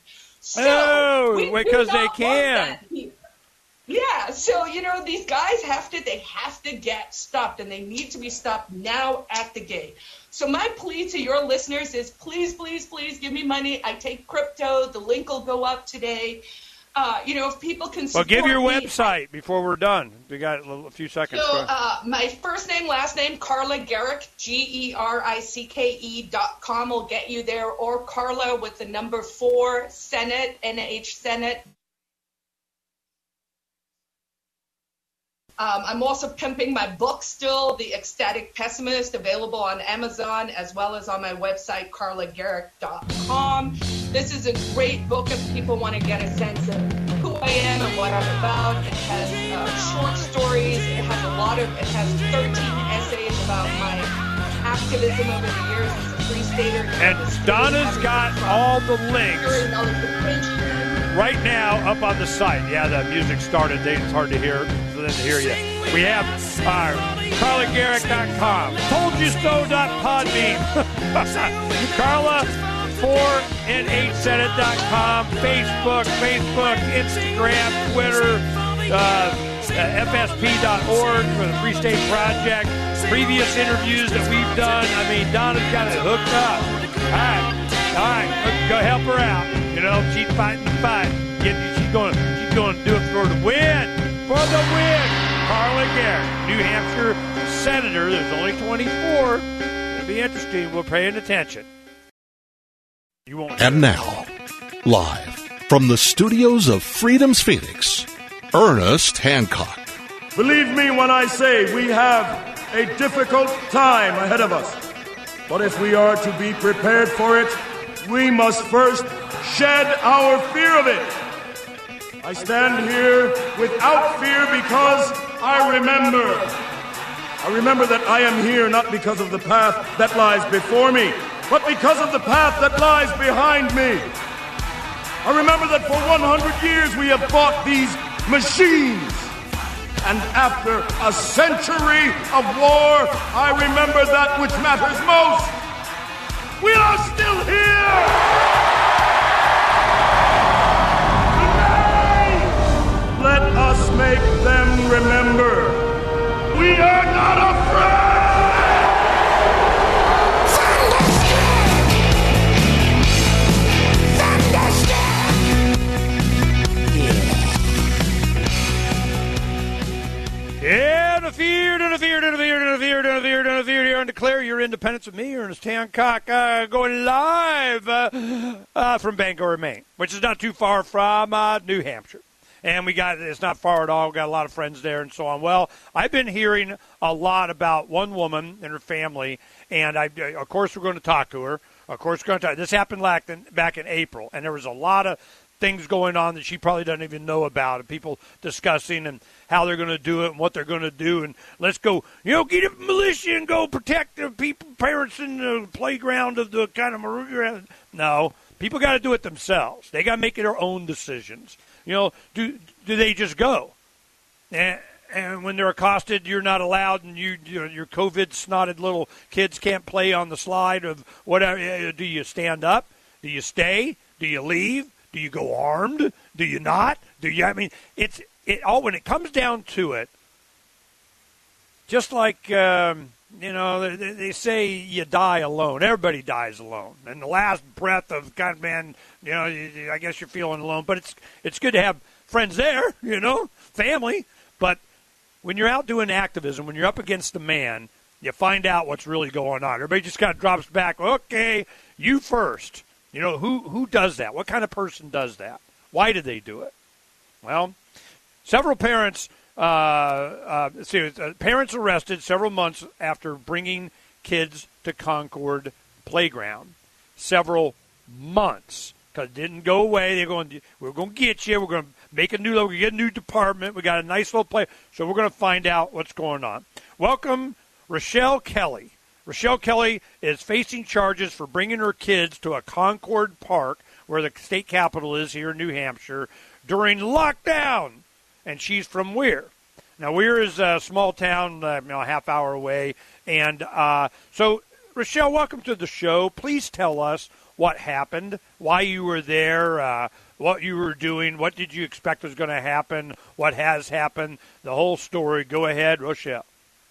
So oh, because they can. Yeah, so, you know, these guys have to, they have to get stopped, and they need to be stopped now at the gate. So my plea to your listeners is please, please, please give me money. I take crypto. The link will go up today. Uh, you know, if people can support Well, give your me, website before we're done. We got a, little, a few seconds. So uh, my first name, last name, Carla Gericke, G E R I C K E dot com will get you there, or Carla with the number four, Senate, N H Senate. Um, I'm also pimping my book still, The Ecstatic Pessimist, available on Amazon as well as on my website, carla gericke dot com. This is a great book if people want to get a sense of who I am and what I'm about. It has uh, short stories. It has a lot of, it has thirteen essays about my activism over the years as a free stater. And Donna's got all the links right now up on the site. Yeah, the music started. It's hard to hear for them to hear you. We have uh, carla gericke dot com, told you so dot podbean, Carla four N H Senate dot com, Facebook, Facebook, Instagram, Twitter, uh, F S P dot org for the Free State Project. Previous interviews that we've done. I mean, Donna's got it hooked up. All right, all right, go help her out. You know, she's fighting the fight. She's going, she's going to do it for the win, for the win. Carla again. New Hampshire Senator. There's only twenty-four. It'll be interesting. We're paying attention. You won't. And now, live from the studios of Freedom's Phoenix, Ernest Hancock. Believe me when I say we have a difficult time ahead of us. But if we are to be prepared for it, we must first shed our fear of it. I stand here without fear because I remember. I remember that I am here not because of the path that lies before me, but because of the path that lies behind me. I remember that for one hundred years we have fought these machines. And after a century of war, I remember that which matters most. We are still here! Let us make them remember. We are not afraid! Yeah, the fear, the fear, the fear, the fear, the fear, the fear, here and declare your independence of me, Ernest Hancock, uh, going live uh, uh, from Bangor, Maine, which is not too far from uh, New Hampshire. And we got, it's not far at all. We got a lot of friends there and so on. Well, I've been hearing a lot about one woman and her family, and I, of course, we're going to talk to her. Of course, we're going to talk. This happened back in, back in April, and there was a lot of things going on that she probably doesn't even know about, and people discussing and how they're going to do it and what they're going to do, and let's go, you know, get a militia and go protect the people, parents in the playground of the kind of maroon. No, people got to do it themselves. They got to make their own decisions. You know, do do they just go? And, and when they're accosted, you're not allowed, and you, you know, your COVID-snotted little kids can't play on the slide of whatever. Do you stand up? Do you stay? Do you leave? Do you go armed? Do you not? Do you? I mean, it's it all when it comes down to it. Just like um, you know, they, they say you die alone. Everybody dies alone, and the last breath of God, man. You know, I guess you're feeling alone, but it's it's good to have friends there, you know, family. But when you're out doing activism, when you're up against the man, you find out what's really going on. Everybody just kind of drops back. Okay, you first. You know, who who does that? What kind of person does that? Why did they do it? Well, several parents, uh, uh, see, uh, parents arrested several months after bringing kids to Concord Playground. Several months. Because it didn't go away. They're going, we're going to get you. We're going to make a new, we're going to get a new department. We got a nice little place. So we're going to find out what's going on. Welcome, Rochelle Kelly. Rochelle Kelly is facing charges for bringing her kids to a Concord Park, where the state capital is here in New Hampshire, during lockdown. And she's from Weir. Now, Weir is a small town, uh, you know, a half hour away. And uh, so, Rochelle, welcome to the show. Please tell us what happened, why you were there, uh, what you were doing, what did you expect was going to happen, what has happened, the whole story. Go ahead, Rochelle.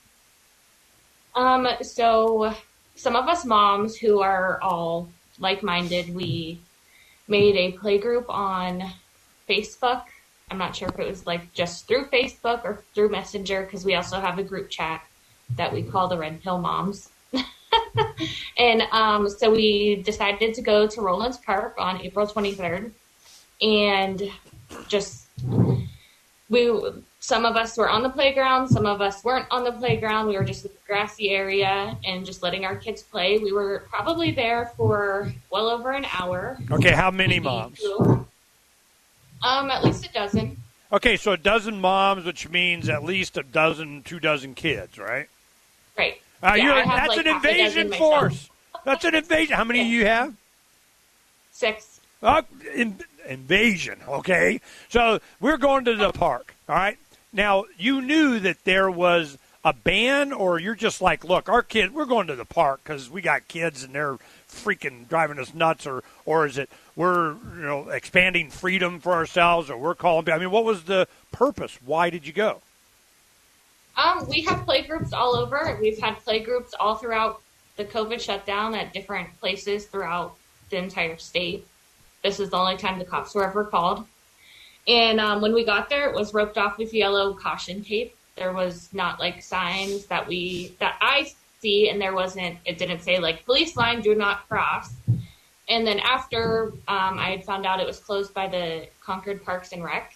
Um, so some of us moms who are all like-minded, we made a playgroup on Facebook. I'm not sure if it was like just through Facebook or through Messenger, because we also have a group chat that we call the Red Pill Moms. And um, so we decided to go to Rollins Park on April twenty-third, and just we some of us were on the playground, some of us weren't on the playground. We were just in the grassy area and just letting our kids play. We were probably there for well over an hour. Okay, how many moms? Two. Um, at least a dozen. Okay, so a dozen moms, which means at least a dozen, two dozen kids, right? Right. Uh, yeah, you're, I have that's like an invasion force. That's an invasion. How many do you have? Six. Uh, in, invasion, okay? So we're going to the park, all right? Now, you knew that there was a ban, or you're just like, look, our kids, we're going to the park because we got kids and they're freaking driving us nuts, or or is it we're, you know, expanding freedom for ourselves, or we're calling, I mean, what was the purpose? Why did you go? Um, we have play groups all over. We've had play groups all throughout the COVID shutdown at different places throughout the entire state. This is the only time the cops were ever called. And um, when we got there, it was roped off with yellow caution tape. there was not like signs that we that I see, and there wasn't. It didn't say like police line, do not cross. And then after um, I had found out it was closed by the Concord Parks and Rec,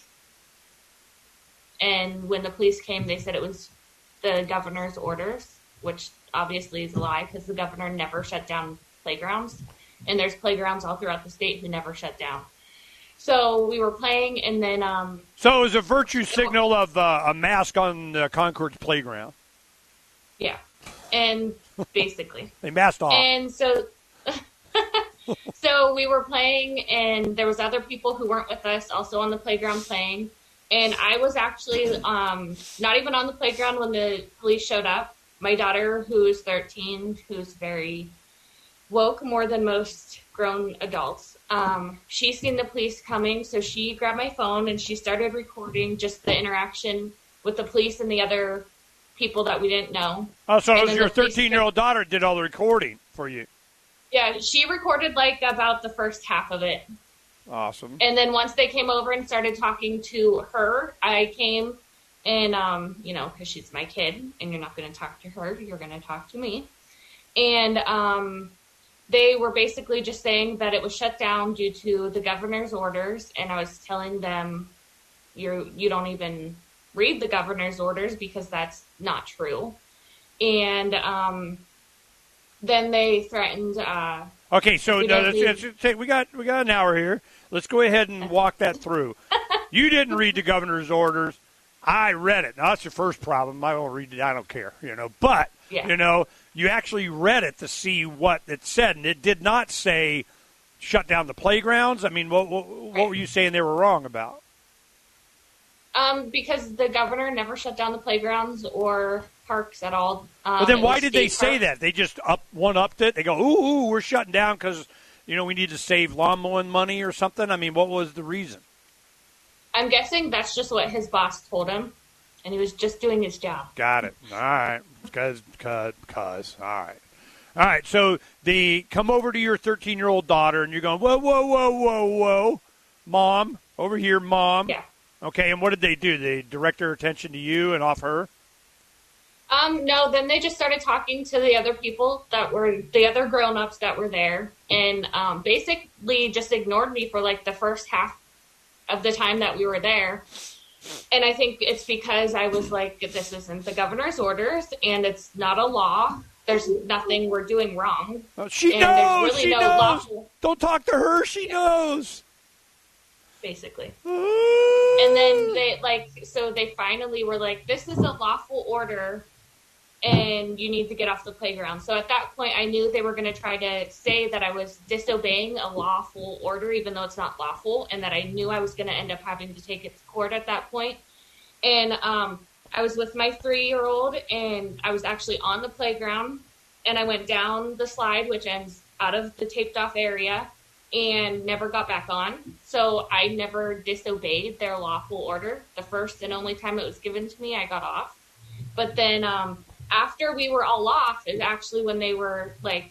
and when the police came, they said it was the governor's orders, which obviously is a lie because the governor never shut down playgrounds, and there's playgrounds all throughout the state who never shut down. So we were playing, and then... Um, so it was a virtue signal of uh, a mask on uh, Concord's playground. Yeah, and basically. They masked off. And so... so we were playing, and there was other people who weren't with us also on the playground playing. And I was actually um, not even on the playground when the police showed up. My daughter, who's thirteen, who's very woke, more than most grown adults, um, she's seen the police coming, so she grabbed my phone and she started recording just the interaction with the police and the other people that we didn't know. Oh, so and it was your thirteen-year-old daughter did all the recording for you. Yeah, she recorded like about the first half of it. Awesome. And then once they came over and started talking to her, I came and, um, you know, because she's my kid and you're not going to talk to her, you're going to talk to me. And um, they were basically just saying that it was shut down due to the governor's orders. And I was telling them, you you don't even read the governor's orders because that's not true. And um, then they threatened... Uh, okay, so no, let's, let's, let's take, we got we got an hour here. Let's go ahead and walk that through. You didn't read the governor's orders. I read it. Now, that's your first problem. I don't read it. I don't care, you know. But, yeah. you know, you actually read it to see what it said, and it did not say shut down the playgrounds. I mean, what, what, what right. were you saying they were wrong about? Um, because the governor never shut down the playgrounds or parks at all. Um, But then why did they parks. say that? They just up one-upped it? They go, ooh, ooh we're shutting down because, you know, we need to save lawn mowing money or something? I mean, what was the reason? I'm guessing that's just what his boss told him, and he was just doing his job. Got it. All right. Because, because, because. All right. All right, so they come over to your thirteen-year-old daughter, and you're going, whoa, whoa, whoa, whoa, whoa. Mom, over here, Mom. Yeah. Okay, and what did they do? They direct their attention to you and off her? Um, no, then they just started talking to the other people that were, the other grown-ups that were there, and um, basically just ignored me for, like, the first half of the time that we were there. And I think it's because I was like, this isn't the governor's orders, and it's not a law. There's nothing we're doing wrong. Oh, she and knows! There's really she no knows! lawful, Don't talk to her, she knows! basically. And then they, like, so they finally were like, this is a lawful order, and you need to get off the playground. So at that point, I knew they were going to try to say that I was disobeying a lawful order, even though it's not lawful, and that I knew I was going to end up having to take it to court at that point. And um, I was with my three-year-old, and I was actually on the playground, and I went down the slide, which ends out of the taped-off area, and never got back on. So I never disobeyed their lawful order. The first and only time it was given to me, I got off. But then um, after we were all off is actually when they were, like,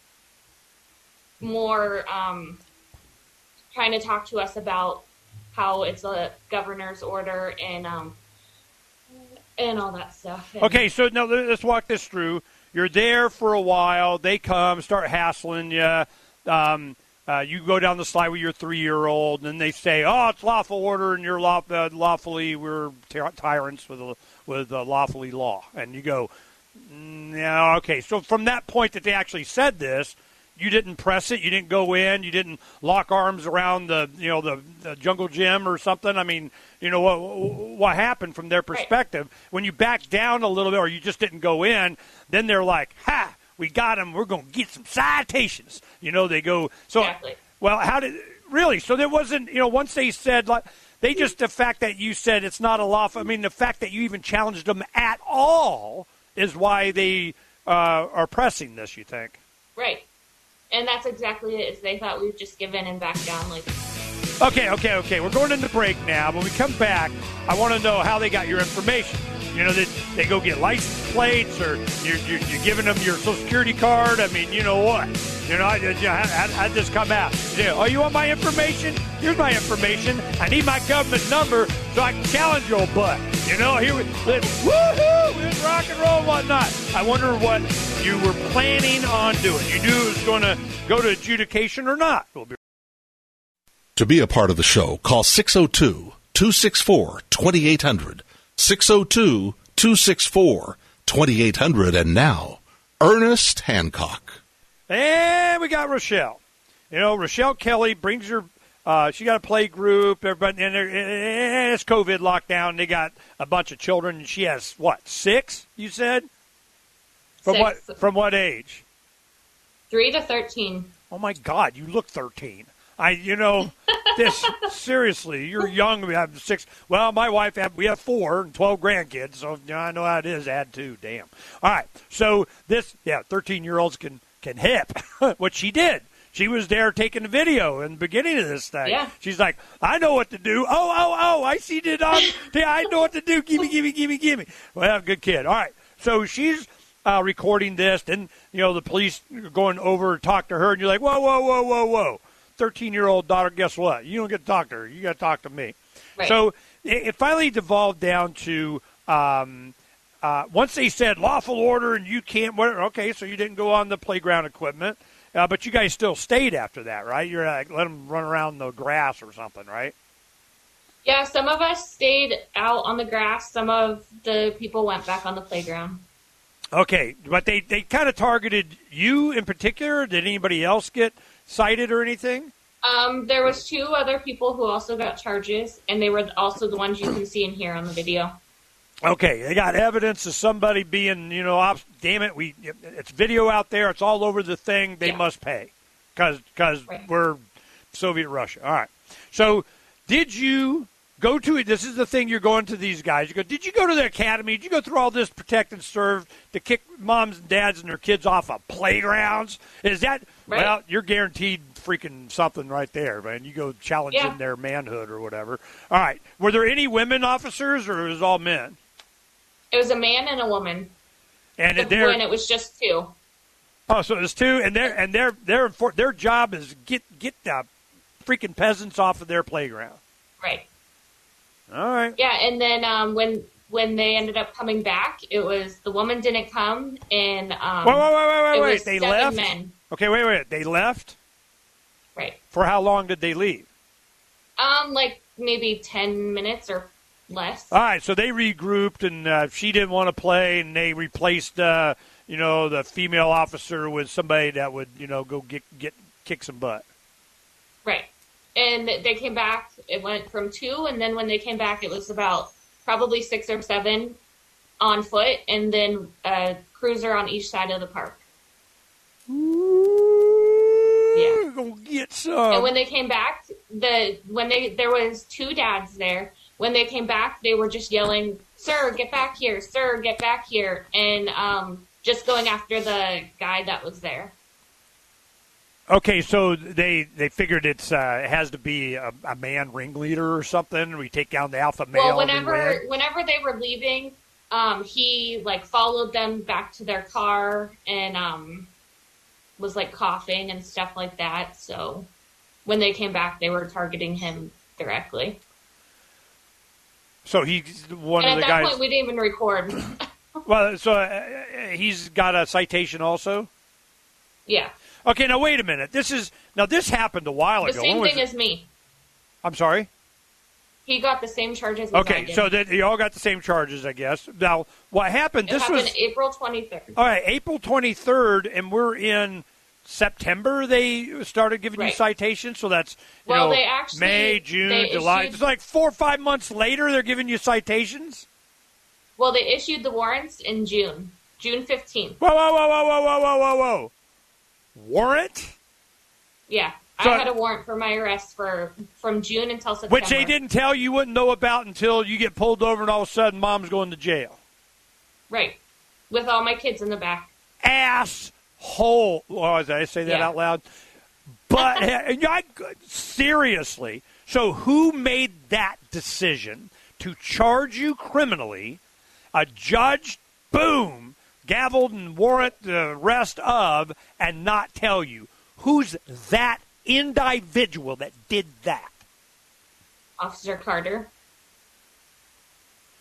more um, trying to talk to us about how it's a governor's order and um, and all that stuff. And Okay, so now let's walk this through. You're there for a while. They come, start hassling you. Um, uh, you go down the slide with your three-year-old, and then they say, "Oh, it's lawful order, and you're law- uh, lawfully we're ty- tyrants with a, with a lawfully law." And you go, "No, okay." So from that point that they actually said this, you didn't press it. You didn't go in. You didn't lock arms around the you know the, the jungle gym or something. I mean, you know what what happened from their perspective when you backed down a little bit, or you just didn't go in. Then they're like, "Ha, we got him. We're going to get some citations." You know, they go. So, Exactly. well, how did really? So there wasn't. You know, once they said like. They just, the fact that you said it's not a lawful, I mean, the fact that you even challenged them at all is why they uh, are pressing this, you think? Right. And that's exactly it, is they thought we'd just give in and back down. Like, Okay, okay, okay. We're going into break now. When we come back, I want to know how they got your information. You know, they, they go get license plates, or you're, you're, you're giving them your Social Security card. I mean, you know what? You know, I, I, I just come out. Yeah, oh, you want my information? Here's my information. I need my government number so I can challenge your butt. You know, here we, let's, woohoo, it's rock and roll and whatnot. I wonder what you were planning on doing. You knew it was going to go to adjudication or not. We'll be To be a part of the show, call six oh two, two six four, two eight hundred. six oh two, two six four, two eight hundred. And now, Ernest Hancock. And we got Rochelle. You know, Rochelle Kelly brings her, uh, she got a play group, everybody, and, and it's COVID lockdown. They got a bunch of children, and she has, what, six, you said? From Six. what From what age? Three to thirteen. Oh, my God, you look thirteen. I, you know, this, seriously, you're young. We have six. Well, my wife, had, we have four and twelve grandkids, so you know, I know how it is. Add two, damn. All right, so this, yeah, thirteen-year-olds can, can hip, what she did. She was there taking the video in the beginning of this thing. Yeah. She's like, I know what to do. Oh, oh, oh, I see it on. Yeah, I know what to do. Gimme, gimme, gimme, gimme. Well, good kid. All right, so she's uh, recording this, and, you know, the police are going over to talk to her, and you're like, whoa, whoa, whoa, whoa, whoa. thirteen-year-old daughter, guess what? You don't get to talk to her. You got to talk to me. Right. So it, it finally devolved down to um, uh, once they said lawful order and you can't, whatever, okay, so you didn't go on the playground equipment, uh, but you guys still stayed after that, right? You're like, let them run around the grass or something, right? Yeah, some of us stayed out on the grass. Some of the people went back on the playground. Okay, but they, they kind of targeted you in particular. Did anybody else get cited or anything? Um, there was two other people who also got charges, and they were also the ones you can see and hear on the video. Okay, they got evidence of somebody being, you know, op- damn it, we it's video out there. It's all over the thing. They Yeah. must pay because because Right. we're Soviet Russia. All right. So did you go to it? This is the thing. You're going to these guys. You go. Did you go to the academy? Did you go through all this protect and serve to kick moms and dads and their kids off of playgrounds? Is that Right. well? You're guaranteed freaking something right there, man. You go challenging Yeah. their manhood or whatever. All right. Were there any women officers, or it was all men? It was a man and a woman. And When they're it was just two. oh, so there's two, and their and their their their job is get get the freaking peasants off of their playground. Right. All right. Yeah, and then um, when when they ended up coming back, it was the woman didn't come, and um, Wait, wait, wait, wait, wait, it wait. was They seven left. men. Okay, wait, wait. They left. Right. For how long did they leave? Um, like maybe ten minutes or less. All right, so they regrouped, and uh, she didn't want to play, and they replaced, uh, you know, the female officer with somebody that would, you know, go get get kick some butt. Right. And they came back. It went from two, and then when they came back, it was about probably six or seven on foot, and then a cruiser on each side of the park. Yeah. Go get some. And when they came back, the when they there was two dads there. When they came back, they were just yelling, "Sir, get back here! Sir, get back here!" and um, just going after the guy that was there. Okay, so they they figured it's uh, it has to be a, a man ringleader or something. We take down the alpha male. Well, and we whenever win. whenever they were leaving, um, he like followed them back to their car and um, was like coughing and stuff like that. So when they came back, they were targeting him directly. So he's one and of at the that guys. point, we didn't even record. Well, so uh, he's got a citation also. Yeah, Okay, now wait a minute. This is now this happened a while the ago. same When was thing it? as me. I'm sorry. He got the same charges as I Okay, did. so that you all got the same charges, I guess. Now, what happened? it This happened was April twenty-third. all right, April twenty-third, and we're in September. They started giving you Right. citations, so that's you Well, know, they actually- May, June, they July. issued- It's like four or five months later. They're giving you citations. Well, they issued the warrants in June, June fifteenth. Whoa, whoa, whoa, whoa, whoa, whoa, whoa, whoa, whoa! Warrant? Yeah, So- I had a warrant for my arrest for from June until September. Which they didn't tell you, wouldn't know about until you get pulled over and all of a sudden mom's going to jail. Right, with all my kids in the back. Asshole. Oh, did I say that Yeah. out loud? But I, seriously, so who made that decision to charge you criminally? A judge, boom, gavelled and warrant the rest of, and not tell you. Who's that individual that did that? Officer Carter.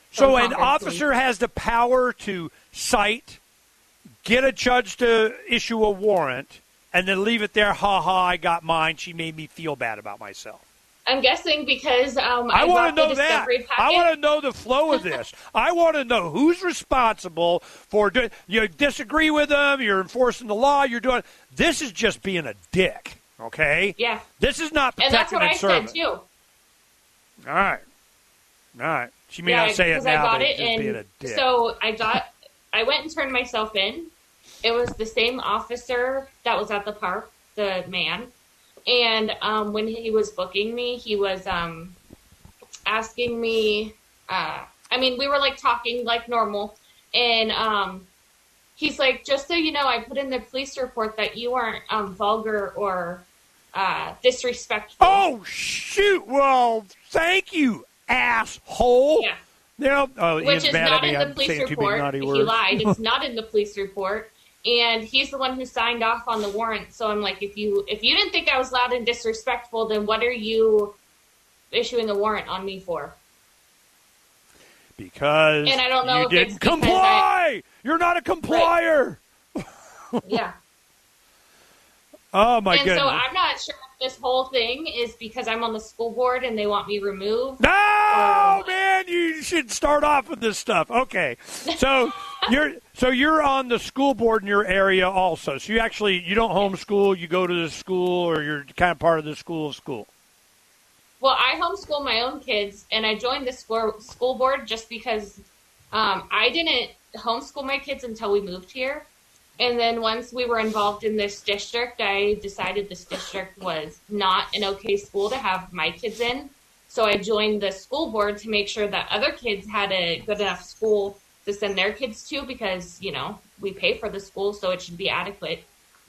So from an Concord officer Police. has the power to cite, get a judge to issue a warrant, and then leave it there. Ha ha! I got mine. She made me feel bad about myself. I'm guessing because um, I, I, want brought to know the that. discovery packet. I want to know the flow of this. I want to know who's responsible for. Do, you disagree with them? You're enforcing the law. You're doing. This is just being a dick. Okay. Yeah. This is not And that's protecting what and I serving. said too. All right. All right. She may Yeah, not say it because now, I got but it, it's just being a and dick. so I got. I went and turned myself in. It was the same officer that was at the park, the man, and um, when he was booking me, he was um, asking me. Uh, I mean, we were like talking like normal, and um, he's like, "Just so you know, I put in the police report that you aren't um, vulgar or uh, disrespectful." Oh shoot! Well, thank you, asshole. Yeah. You know, oh, Which Ian's is mad not at me. in the I'm police saying too many report. naughty He words. lied. It's not in the police report, and he's the one who signed off on the warrant. So I'm like, if you if you didn't think I was loud and disrespectful, then what are you issuing a warrant on me for? Because And I don't know you if it's didn't because comply. You're not a complier. Yeah. Oh my and goodness! so I'm not sure if this whole thing is because I'm on the school board and they want me removed. No, Oh. man, you should start off with this stuff. Okay, so you're so you're on the school board in your area also. So you actually you don't homeschool. You go to the school, or you're kind of part of the school of school. Well, I homeschool my own kids, and I joined the school school board just because um, I didn't homeschool my kids until we moved here. And then once we were involved in this district, I decided this district was not an okay school to have my kids in. So I joined the school board to make sure that other kids had a good enough school to send their kids to because, you know, we pay for the school, so it should be adequate.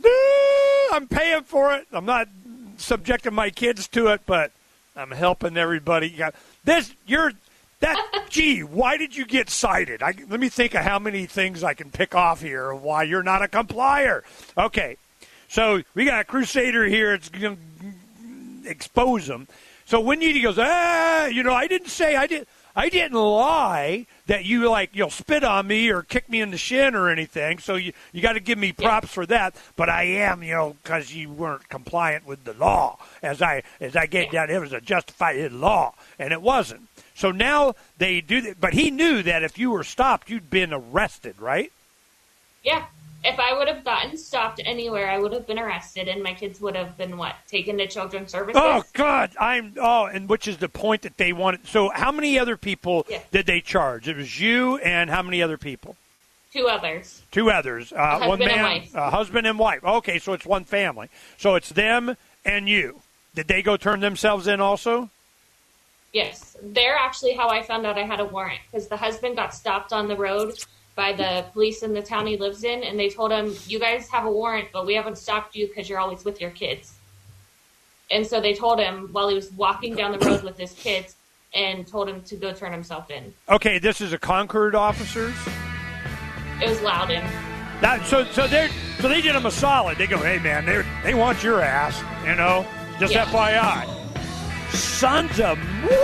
I'm paying for it. I'm not subjecting my kids to it, but I'm helping everybody. You got this. You're that. Gee, why did you get cited? I, let me think of how many things I can pick off here of why you're not a complier. Okay, so we got a crusader here. It's going to expose him. So when he goes, ah, you know, I didn't say I did. I didn't lie that you like you'll spit on me or kick me in the shin or anything. So you you got to give me props for that. But I am, you know, because you weren't compliant with the law. As I as I gave down, it was a justified law, and it wasn't. So now they do that. But he knew that if you were stopped, you'd been arrested, right? Yeah. If I would have gotten stopped anywhere, I would have been arrested, and my kids would have been, what, taken to children's services? Oh, God. I'm, oh, and which is the point that they wanted. So how many other people Yeah. did they charge? It was you and how many other people? Two others. Two others. Uh, husband one man, and wife. Uh, husband and wife. Okay, so it's one family. So it's them and you. Did they go turn themselves in also? Yes. They're actually how I found out I had a warrant, because the husband got stopped on the road by the police in the town he lives in, and they told him, you guys have a warrant, but we haven't stopped you because you're always with your kids. And so they told him while he was walking down the road with his kids and told him to go turn himself in. Okay, this is a Concord officers? It was Loudon. That, so so they so they did him a solid. They go, hey, man, they they want your ass, you know, just Yeah. F Y I. Sons of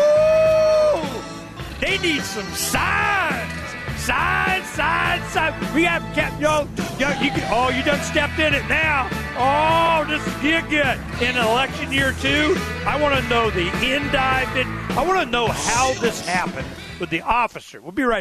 woo! They need some signs. Signs, signs, signs. We have kept, yo, yo, you can, oh, you done stepped in it now. Oh, this is good, good. In election year two, I want to know the in dive. I want to know how this happened with the officer. We'll be right back.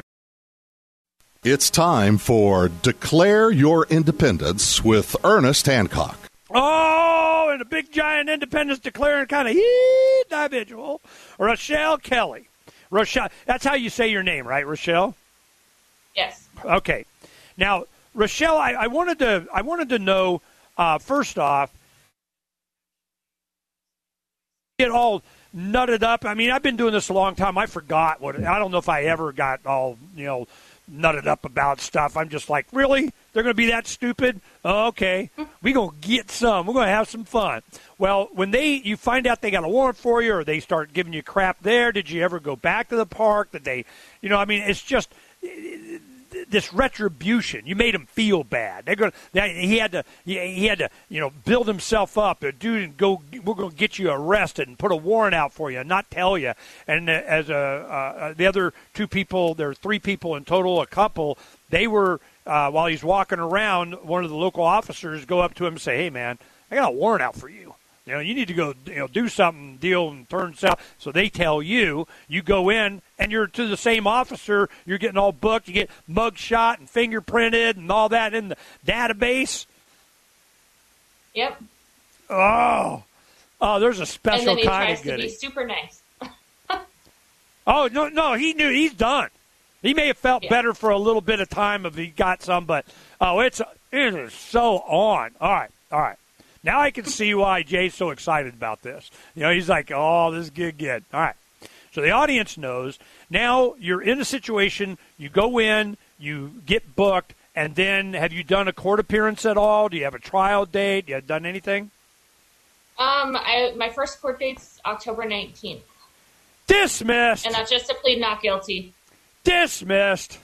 It's time for Declare Your Independence with Ernest Hancock. Oh, and a big giant independence declaring kind of individual, Rochelle Kelly. Rochelle, that's how you say your name, right, Rochelle? Yes. Okay. Now, Rochelle, I, I wanted to I wanted to know uh, first off, get all nutted up. I mean, I've been doing this a long time. I forgot what I don't know if I ever got all you know nutted up about stuff. I'm just like, really? They're going to be that stupid? Oh, okay, we gonna get some. We're gonna have some fun. Well, when they you find out they got a warrant for you, or they start giving you crap there, did you ever go back to the park? Did they, you know? I mean, it's just. this retribution. You made him feel bad. They're going. He had to. He had to. You know, build himself up. Dude, go. We're going to get you arrested and put a warrant out for you and not tell you. And as a uh, the other two people, there are three people in total, a couple. They were uh, while he's walking around. One of the local officers go up to him and say, "Hey, man, I got a warrant out for you. You know, you need to go, you know, do something, deal, and turn south." So they tell you, you go in, and you're to the same officer. You're getting all booked. You get mug shot and fingerprinted and all that in the database. Yep. Oh, oh, there's a special and then he kind tries of goodie. to be super nice. Oh no, no, he knew he's done. He may have felt Yeah. better for a little bit of time if he got some, but oh, it's it is so on. All right, all right. Now I can see why Jay's so excited about this. You know, he's like, oh, this is good, good. All right. So the audience knows. Now you're in a situation, you go in, you get booked, and then have you done a court appearance at all? Do you have a trial date? You have done anything? Um, I, my first court date's October nineteenth. Dismissed. And that's just to plead not guilty. Dismissed.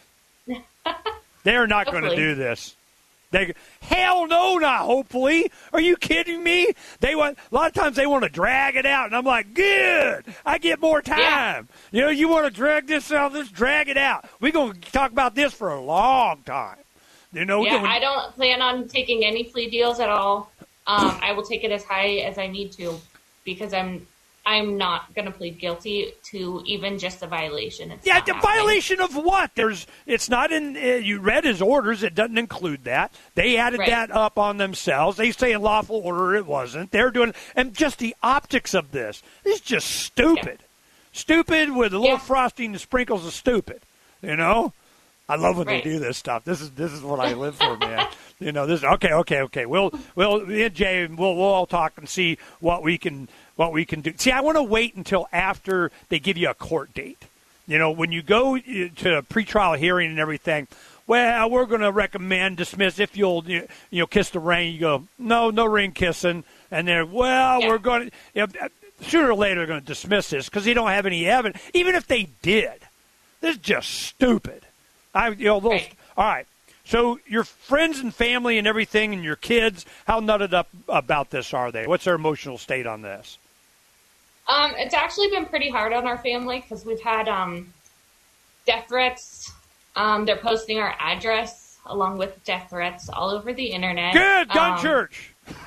They're not going to Hopefully. do this. They, hell no, not hopefully. Are you kidding me? They want a lot of times they want to drag it out, and I'm like, good. I get more time. Yeah. You know, you want to drag this out, let's drag it out. We're going to talk about this for a long time. You know, we're Yeah, gonna, I don't plan on taking any plea deals at all. Um, I will take it as high as I need to because I'm I'm not going to plead guilty to even just a violation. It's yeah, not the happening. violation of what? There's, it's not in. Uh, you read his orders. It doesn't include that. They added Right. that up on themselves. They say in lawful order. It wasn't. They're doing, and just the optics of this is just stupid. Yeah. Stupid with a little Yeah. frosting and sprinkles of stupid. You know, I love when Right. they do this stuff. This is this is what I live for, man. You know, this. Okay, okay, okay. We'll we'll me and Jay, we'll we'll all talk and see what we can. What we can do. See, I want to wait until after they give you a court date. You know, when you go to a pretrial hearing and everything, well, we're going to recommend dismiss if you'll, you know, kiss the ring. You go, no, no ring kissing. And they're, well, Yeah. we're going to, you know, sooner or later they're going to dismiss this because they don't have any evidence. Even if they did, this is just stupid. I, you know, those, Right. all right. So your friends and family and everything and your kids, how nutted up about this are they? What's their emotional state on this? Um, it's actually been pretty hard on our family because we've had um, death threats. Um, they're posting our address along with death threats all over the internet. Good, gun Um, church.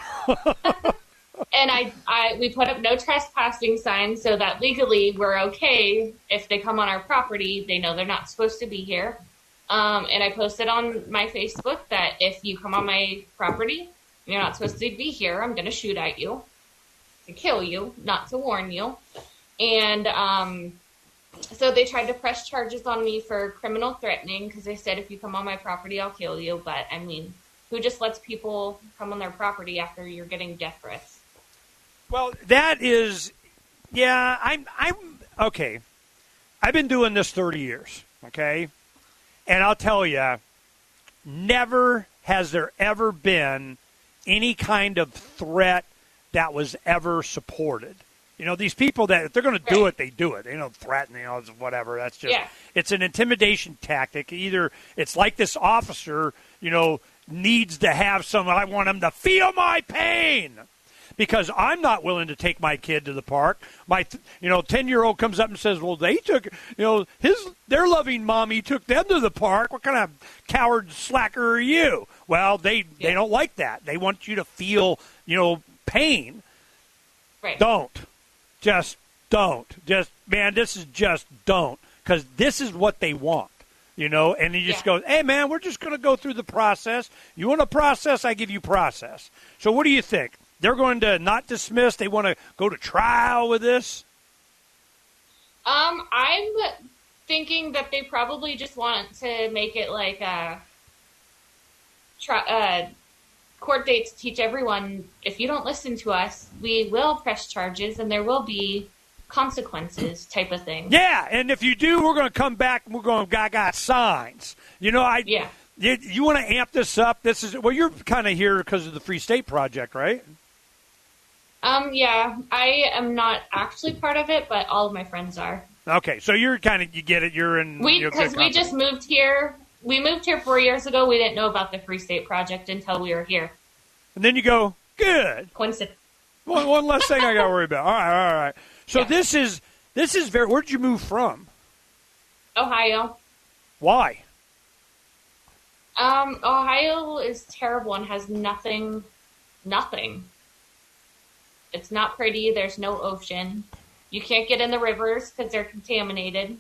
And I, I, we put up no trespassing signs so that legally we're okay. If they come on our property, they know they're not supposed to be here. Um, and I posted on my Facebook that if you come on my property, you're not supposed to be here. I'm going to shoot at you, to kill you, not to warn you. And um, so they tried to press charges on me for criminal threatening because they said if you come on my property, I'll kill you. But I mean, who just lets people come on their property after you're getting death threats? Well, that is, yeah, I'm, I'm, okay. I've been doing this thirty years, okay? And I'll tell you, never has there ever been any kind of threat that was ever supported. You know, these people that, if they're going to do it, they do it. They don't threaten, you know, it's whatever. That's just, Yeah. it's an intimidation tactic. Either it's like this officer, you know, needs to have some, I want him to feel my pain. Because I'm not willing to take my kid to the park. My, you know, ten-year-old comes up and says, well, they took, you know, his, their loving mommy took them to the park. What kind of coward slacker are you? Well, they, they don't like that. They want you to feel, you know, pain. Right. Don't. Just don't. Just, man, this is just don't. Because this is what they want. You know, and he just Yeah. goes, hey, man, we're just going to go through the process. You want a process, I give you process. So what do you think? They're going to not dismiss? They want to go to trial with this? Um, I'm thinking that they probably just want to make it like a tri- uh, court date to teach everyone, if you don't listen to us, we will press charges and there will be consequences type of thing. Yeah, and if you do, we're going to come back and we're going to got, got signs. You know, I Yeah. you, you want to amp this up? This is, well, you're kind of here because of the Free State Project, right? Um, yeah, I am not actually part of it, but all of my friends are. Okay, so you're kind of, you get it, you're in. We, you're good because we company. just moved here we moved here four years ago. We didn't know about the Free State Project until we were here. And then you go, good. Coincidence. One, one less thing I got to worry about. All right, all right. So Yeah. this is this is very. Where did you move from? Ohio. Why? Um, Ohio is terrible and has nothing, nothing. It's not pretty. There's no ocean. You can't get in the rivers because they're contaminated.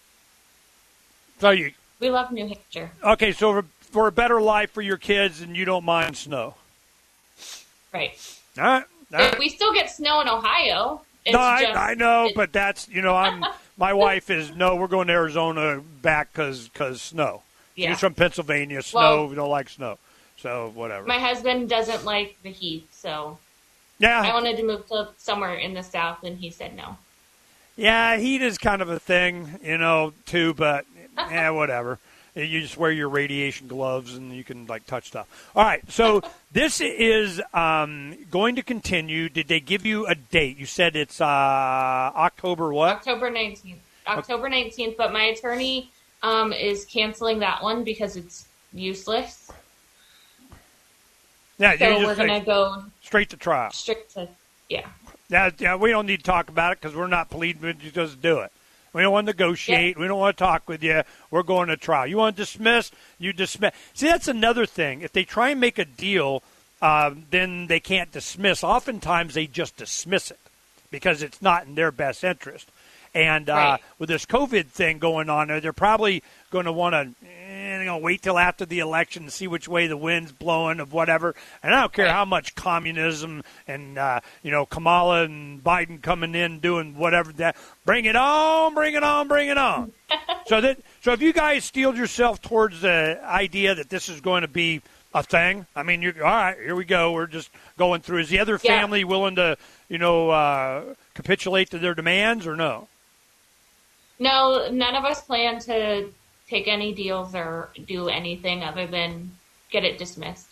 So you We love New Hampshire. okay? So for, for a better life for your kids, and you don't mind snow. Right. All right. All right. We still get snow in Ohio. It's No, I, just, I know, it- but that's you know, I'm my wife is no. We're going to Arizona back because because snow. Yeah. She's from Pennsylvania. Snow. Well- we don't like snow. So whatever. My husband doesn't like the heat, so yeah. I wanted to move to somewhere in the south, and he said no. Yeah, heat is kind of a thing, you know, too, but yeah, whatever. You just wear your radiation gloves and you can, like, touch stuff. All right, so this is um, going to continue. Did they give you a date? You said it's uh, October what? October nineteenth. October nineteenth, but my attorney um, is canceling that one because it's useless. Yeah, So you we're just going say to go straight to trial. straight to, yeah. Yeah, yeah, we don't need to talk about it because we're not pleading with you. Just do it. We don't want to negotiate. Yeah. We don't want to talk with you. We're going to trial. You want to dismiss? You dismiss. See, that's another thing. If they try and make a deal, uh, then they can't dismiss. Oftentimes, they just dismiss it because it's not in their best interest. And uh, Right. with this COVID thing going on, they're probably going to want to you know, wait till after the election and see which way the wind's blowing of whatever. And I don't care Right. how much communism and, uh, you know, Kamala and Biden coming in doing whatever that. Bring it on, bring it on, bring it on. so that so if you guys steeled yourself towards the idea that this is going to be a thing, I mean, you're, all right, here we go. We're just going through. Is the other Yeah. family willing to, you know, uh, capitulate to their demands or no? No, none of us plan to take any deals or do anything other than get it dismissed.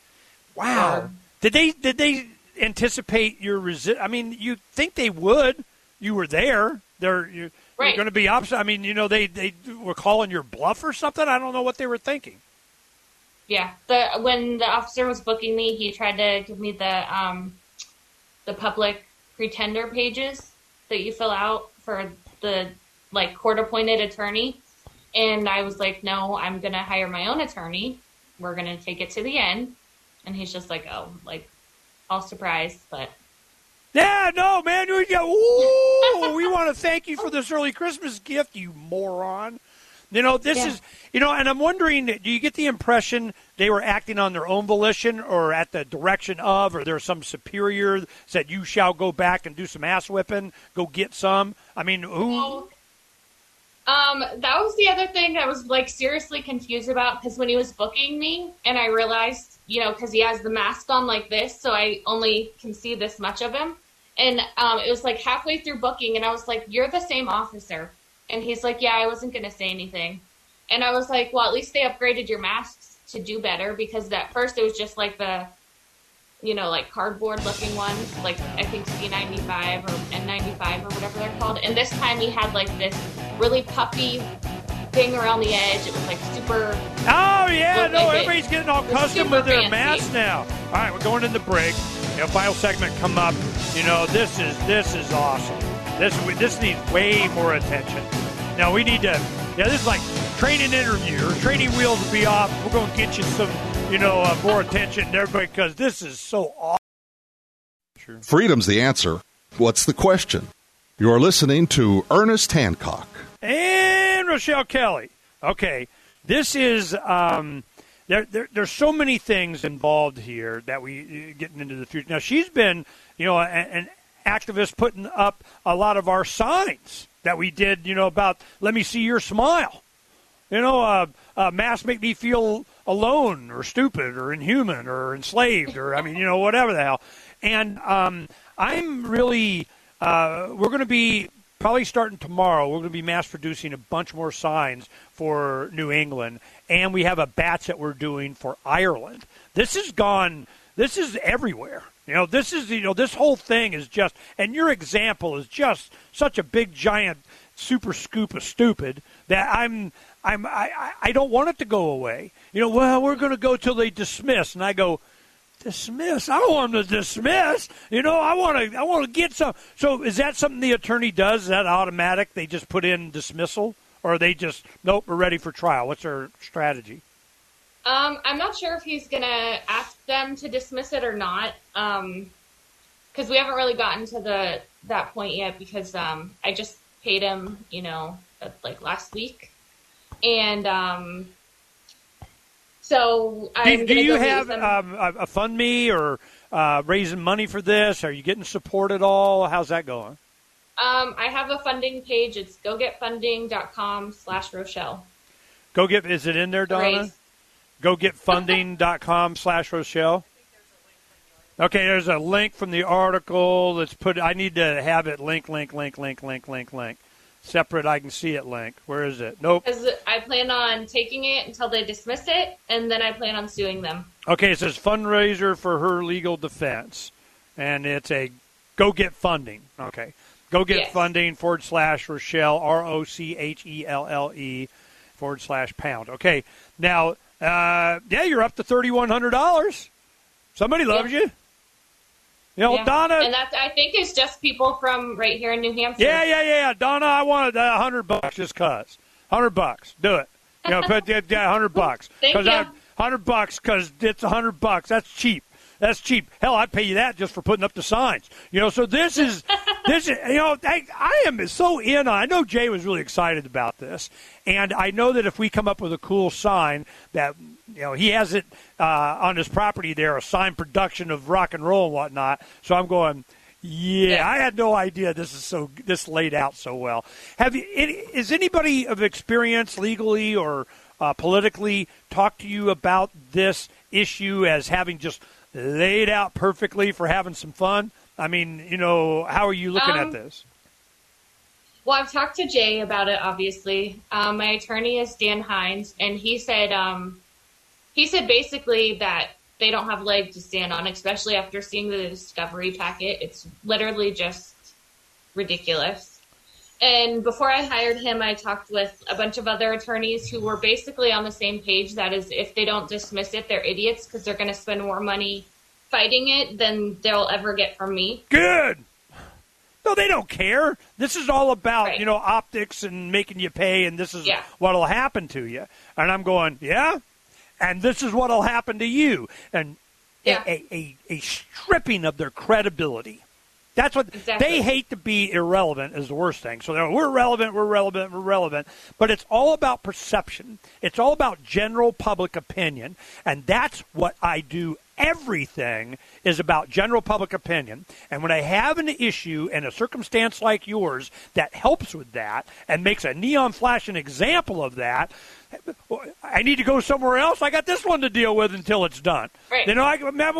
Wow. Um, did they did they anticipate your resi- I mean, you think they would. You were there. They're you're, Right. you're going to be opposite. I mean, you know, they they were calling your bluff or something. I don't know what they were thinking. Yeah, the when the officer was booking me, he tried to give me the um, the public pretender pages that you fill out for the like court-appointed attorney, and I was like, no, I'm gonna hire my own attorney. We're gonna take it to the end, and he's just like, oh, like all surprised, but Yeah, no, man. You go, ooh, we want to thank you for this early Christmas gift, you moron. You know, this Yeah. is, you know, and I'm wondering, do you get the impression they were acting on their own volition or at the direction of, or there's some superior that said, you shall go back and do some ass whipping, go get some? I mean, who? Um, that was the other thing I was like seriously confused about because when he was booking me and I realized, you know, because he has the mask on like this, so I only can see this much of him. And um, it was like halfway through booking, and I was like, "You're the same officer," and he's like, "Yeah, I wasn't gonna say anything." And I was like, "Well, at least they upgraded your masks to do better because at first it was just like the, you know, like cardboard looking ones, like I think C ninety-five or N ninety-five or whatever they're called. And this time he had like this really puffy thing around the edge. It was like super. Oh, yeah, Look no, like it. everybody's getting all It's custom super with their fancy. masks now. All right, we're going into break. You know, final segment come up. You know, this is this is awesome. This this needs way more attention. Now, we need to, yeah, this is like training interview or training wheels will be off. We're going to get you some, you know, uh, more attention there because this is so awesome. Freedom's the answer. What's the question? You're listening to Ernest Hancock. And Rochelle Kelly. Okay, this is um, there, there. There's so many things involved here that we uh, getting into the future. Now she's been, you know, a, an activist putting up a lot of our signs that we did, you know, about let me see your smile. You know, uh, uh, masks make me feel alone or stupid or inhuman or enslaved or I mean, you know, whatever the hell. And um, I'm really, uh, we're going to be. Probably starting tomorrow, we're going to be mass producing a bunch more signs for New England, and we have a batch that we're doing for Ireland. This has gone, this is everywhere. You know, this is, you know, this whole thing is just, and your example is just such a big, giant super scoop of stupid that I'm I'm I, I don't want it to go away. You know, well, we're going to go till they dismiss, and I go, dismiss? I don't want them to dismiss. You know, I want to I want to get some. So is that something the attorney does? Is that automatic? They just put in dismissal, or are they just nope, we're ready for trial? What's their strategy? Um, I'm not sure if he's going to ask them to dismiss it or not, because um, we haven't really gotten to the that point yet. Because um, I just paid him, you know, like last week, and um, so I'm do, do you go have some... um, a, a fund me or uh, raising money for this? Are you getting support at all? How's that going? Um, I have a funding page. It's gogetfunding.com slash Rochelle. Go get. Is it in there, Donna? Raise. gogetfunding.com slash Rochelle. Okay, there's a link from the article that's put. I need to have it link, link, link, link, link, link, link. Separate, I can see it link. Where is it? Nope. Because I plan on taking it until they dismiss it, and then I plan on suing them. Okay, it says fundraiser for her legal defense. And it's a Go Get Funding. Okay. Go Get Yes. Funding forward slash Rochelle, R O C H E L L E forward slash pound. Okay. Now, uh, yeah, you're up to thirty-one hundred dollars. Somebody loves Yeah. you. You know, Yeah. Donna. And that's, I think it's just people from right here in New Hampshire. Yeah, yeah, yeah. Donna, I wanted a hundred bucks just cause. Hundred bucks. Do it. You know, put that a hundred bucks. Thank Cause you. I, hundred bucks because it's a hundred bucks. That's cheap. That's cheap. Hell, I'd pay you that just for putting up the signs. You know, so this is, this is, you know, I, I am so in on, I know Jay was really excited about this. And I know that if we come up with a cool sign that, you know, he has it uh, on his property there, a sign production of rock and roll and whatnot. So I'm going, yeah, Yeah. I had no idea this is so, this laid out so well. Have you, is anybody of experience legally or uh, politically talked to you about this issue as having just laid out perfectly for having some fun? I mean, you know, how are you looking Um, at this? Well, I've talked to Jay about it, obviously. Um, my attorney is Dan Hines, and he said um, he said basically that they don't have leg to stand on, especially after seeing the discovery packet. It's literally just ridiculous. And before I hired him, I talked with a bunch of other attorneys who were basically on the same page. That is, if they don't dismiss it, they're idiots because they're going to spend more money fighting it than they'll ever get from me. Good. No, they don't care. This is all about, Right. you know, optics and making you pay, and this is Yeah. what'll happen to you. And I'm going, yeah? And this is what'll happen to you. And Yeah. a, a, a stripping of their credibility. That's what Exactly. they hate to be irrelevant is the worst thing. So they're, we're relevant, we're relevant, we're relevant. But it's all about perception. It's all about general public opinion. And that's what I do. Everything is about general public opinion. And when I have an issue and a circumstance like yours that helps with that and makes a neon flashing example of that, I need to go somewhere else. I got this one to deal with until it's done. Right. You know, I remember,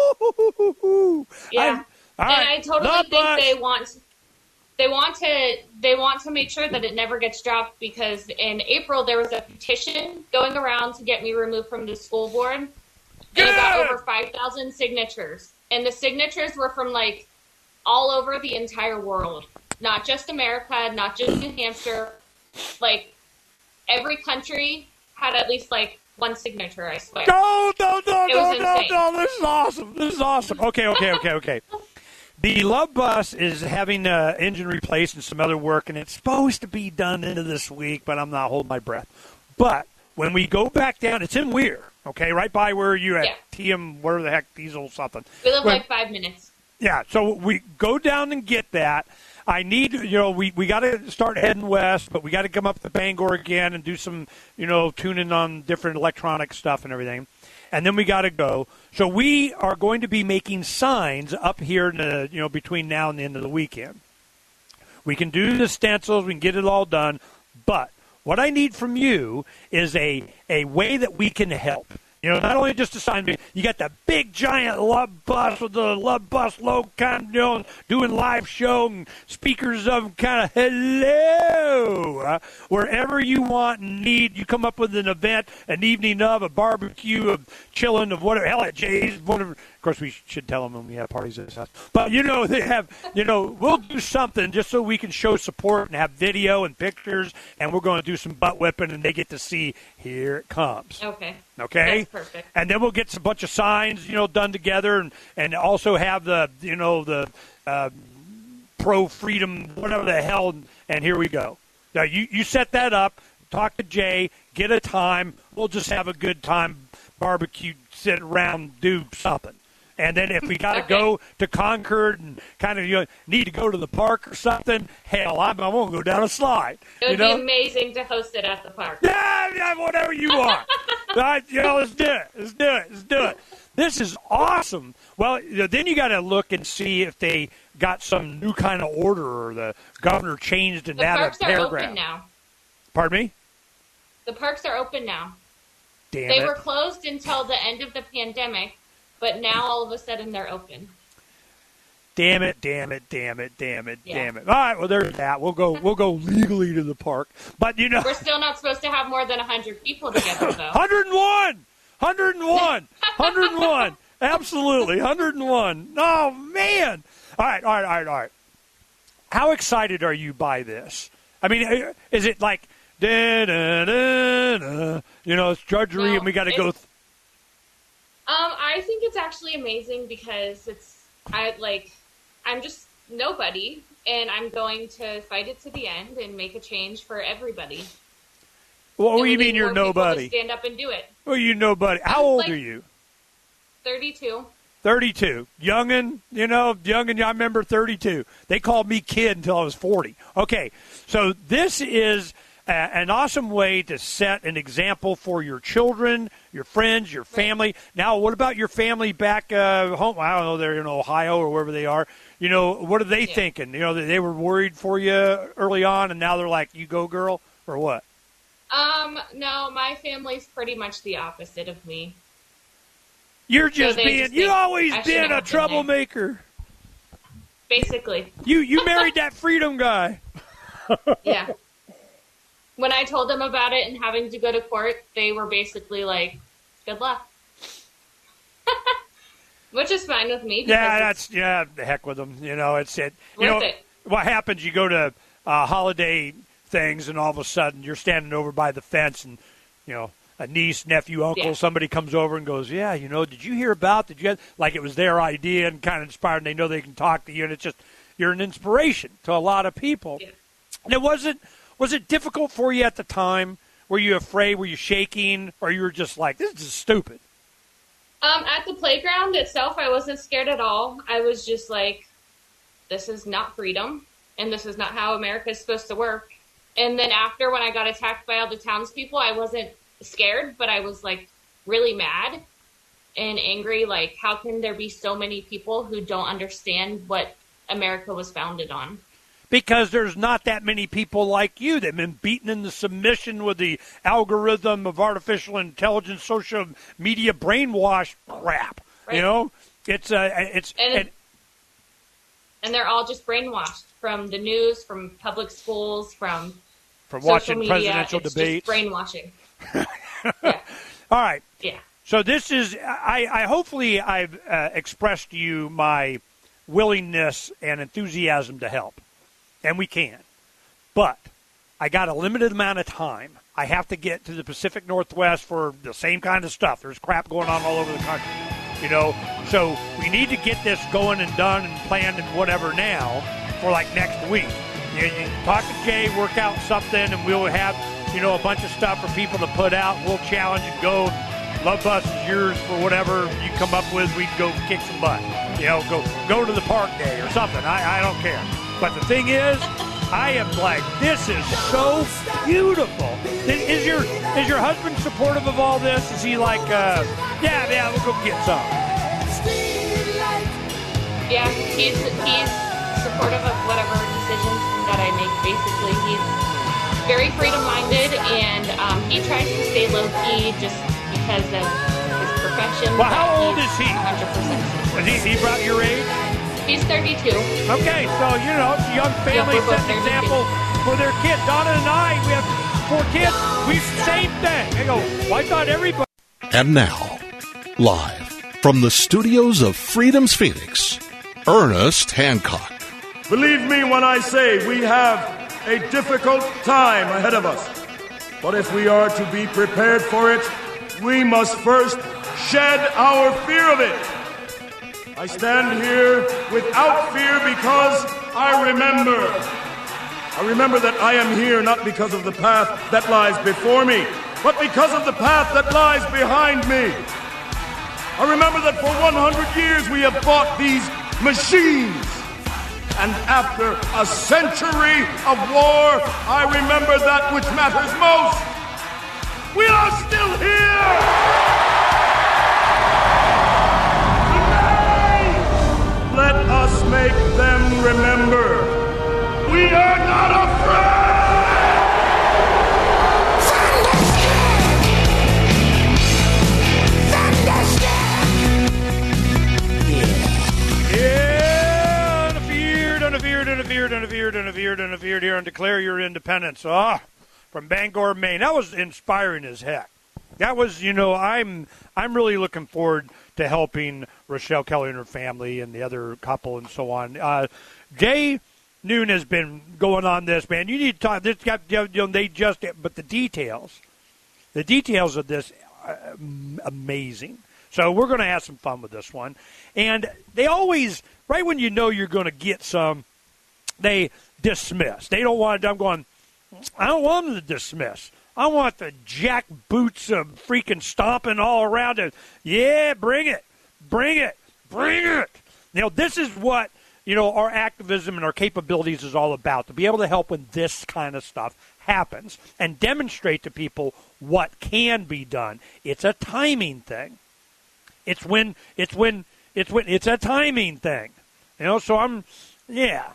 woo, Yeah. All and right. I totally Love think bus. they want they want to they want to make sure that it never gets dropped because in April there was a petition going around to get me removed from the school board. And it got Good. over five thousand signatures. And the signatures were from like all over the entire world. Not just America, not just New Hampshire. Like every country had at least like one signature, I swear. No, no, no, It no, was no, insane. no. This is awesome. This is awesome. Okay, okay, okay, okay. The Love Bus is having uh, engine replaced and some other work, and it's supposed to be done into this week, but I'm not holding my breath. But when we go back down, it's in Weir, okay, right by where you at Yeah. T M, whatever the heck, Diesel something. We live When- like five minutes. Yeah, so we go down and get that. I need, you know, we, we got to start heading west, but we got to come up to Bangor again and do some, you know, tuning on different electronic stuff and everything. And then we got to go. So we are going to be making signs up here, in the, you know, between now and the end of the weekend. We can do the stencils. We can get it all done. But what I need from you is a, a way that we can help. You know, not only just a sign, but you got the big giant Love Bus with the Love Bus logo, kind of, you know, doing live show and speakers of kind of hello. Uh, wherever you want and need, you come up with an event, an evening of, a barbecue, of chilling, of whatever. Hell, at Jay's, whatever, Of course, we should tell them when we have parties at his house. But, you know, they have, you know, we'll do something just so we can show support and have video and pictures, and we're going to do some butt whipping, and they get to see, here it comes. Okay. Okay? That's perfect. And then we'll get a bunch of signs, you know, done together, and, and also have the, you know, the uh, pro-freedom, whatever the hell, and here we go. Now, you, you set that up, talk to Jay, get a time, we'll just have a good time, barbecue, sit around, do something. And then if we got to Okay. go to Concord and kind of you know, need to go to the park or something, hell, I'm, I won't go down a slide. It would you know? be amazing to host it at the park. Yeah, yeah, whatever you want. Right, you know, let's do it. Let's do it. Let's do it. This is awesome. Well, you know, then you got to look and see if they got some new kind of order or the governor changed in The that parks are paragraph. open now. Pardon me? The parks are open now. Damn They it. were closed until the end of the pandemic, but now all of a sudden they're open. Damn it, damn it, damn it, damn it, Yeah. damn it. All right, well, there's that. We'll go We'll go legally to the park. But, you know, We're still not supposed to have more than one hundred people together, though. one hundred one! one hundred one! one hundred one! Absolutely, one hundred one. Oh, man. All right, all right, all right, all right. How excited are you by this? I mean, is it like, da, da, da, da, you know, it's drudgery No, and we got to go. it's- Th- Um, I think it's actually amazing because it's, I like, I'm just nobody, and I'm going to fight it to the end and make a change for everybody. what do And you we mean need you're more people to nobody? stand up and do it. Well, you nobody. How I'm old like- are you? thirty-two. thirty-two. Youngin', you know, youngin', I remember thirty-two. They called me kid until I was forty. Okay, so this is a, an awesome way to set an example for your children, your friends, your family. Now, what about your family back uh, home? I don't know, they're in Ohio or wherever they are. You know, what are they Yeah. thinking? You know, they were worried for you early on, and now they're like, you go, girl, or what? Um, no, my family's pretty much the opposite of me. You're just they being, just you think always I shouldn't been a have been there. troublemaker. Basically, You you married that freedom guy. yeah. When I told them about it and having to go to court, they were basically like, good luck. Which is fine with me. Yeah, because that's yeah. The heck with them. You know, it's it. You Worth know it. what happens? You go to uh, holiday things, and all of a sudden you're standing over by the fence, and you know a niece, nephew, uncle, Yeah. somebody comes over and goes, "Yeah, you know, did you hear about? Did you have, like it was their idea and kind of inspired? And they know they can talk to you, and it's just you're an inspiration to a lot of people." Yeah. And it wasn't was it difficult for you at the time? Were you afraid? Were you shaking, or you were just like, "This is stupid"? Um, at the playground itself, I wasn't scared at all. I was just like, this is not freedom, and this is not how America is supposed to work. And then after, when I got attacked by all the townspeople, I wasn't scared, but I was like really mad and angry. Like, how can there be so many people who don't understand what America was founded on? Because there's not that many people like you that have been beaten into submission with the algorithm of artificial intelligence, social media brainwash crap. Right. You know, it's uh, it's And, and, and they're all just brainwashed from the news, from public schools, from from social watching media. presidential It's debates. just brainwashing. Yeah. All right. Yeah. So this is I, I hopefully I've uh, expressed to you my willingness and enthusiasm to help, and we can. But I got a limited amount of time. I have to get to the Pacific Northwest for the same kind of stuff. There's crap going on all over the country, you know. So we need to get this going and done and planned and whatever now for like next week. You, you talk to Jay, work out something, and we'll have, you know, a bunch of stuff for people to put out. We'll challenge and go. Love Bus is yours for whatever you come up with. We can go kick some butt. You know, go go to the park day or something. I, I don't care. But the thing is, I am like, this is so beautiful. Is, is your is your husband supportive of all this? Is he like, uh, yeah, yeah, we'll go get some? Yeah, he's he's supportive of whatever decisions that I make. Basically, he's very freedom-minded, and um, he tries to stay low-key just because of his profession. Well, how but old he's is he? one hundred percent. Is he, he about your age? He's thirty-two. Okay, so, you know, it's a young family Yeah, we're both setting an thirty-two. example for their kids. Donna and I, we have four kids. We same thing. I go, well, I thought everybody. And now, live From the studios of Freedom's Phoenix, Ernest Hancock. Believe me when I say we have a difficult time ahead of us. But if we are to be prepared for it, we must first shed our fear of it. I stand here without fear because I remember. I remember that I am here not because of the path that lies before me, but because of the path that lies behind me. I remember that for one hundred years we have fought these machines. And after a century of war, I remember that which matters most. We are still here! Today, let us make them remember. We are not afraid! Unafeared, unafeared, unafeared, unafeared, unafeared here and declare your independence. Ah, from Bangor, Maine. That was inspiring as heck. That was, you know, I'm I'm really looking forward to helping Rochelle Kelly and her family and the other couple and so on. Uh, Jay Noon has been going on this, man. You need to talk. This got, you know, they just, but the details, the details of this, uh, amazing. So we're going to have some fun with this one. And they always, right when you know you're going to get some, they dismiss. They don't want, I'm going, I don't want them to dismiss. I want the jack boots of freaking stomping all around it. Yeah, bring it. Bring it. Bring it. You know, this is what, you know, our activism and our capabilities is all about, to be able to help when this kind of stuff happens and demonstrate to people what can be done. It's a timing thing. It's when, it's when, it's when, it's a timing thing. You know, so I'm, yeah,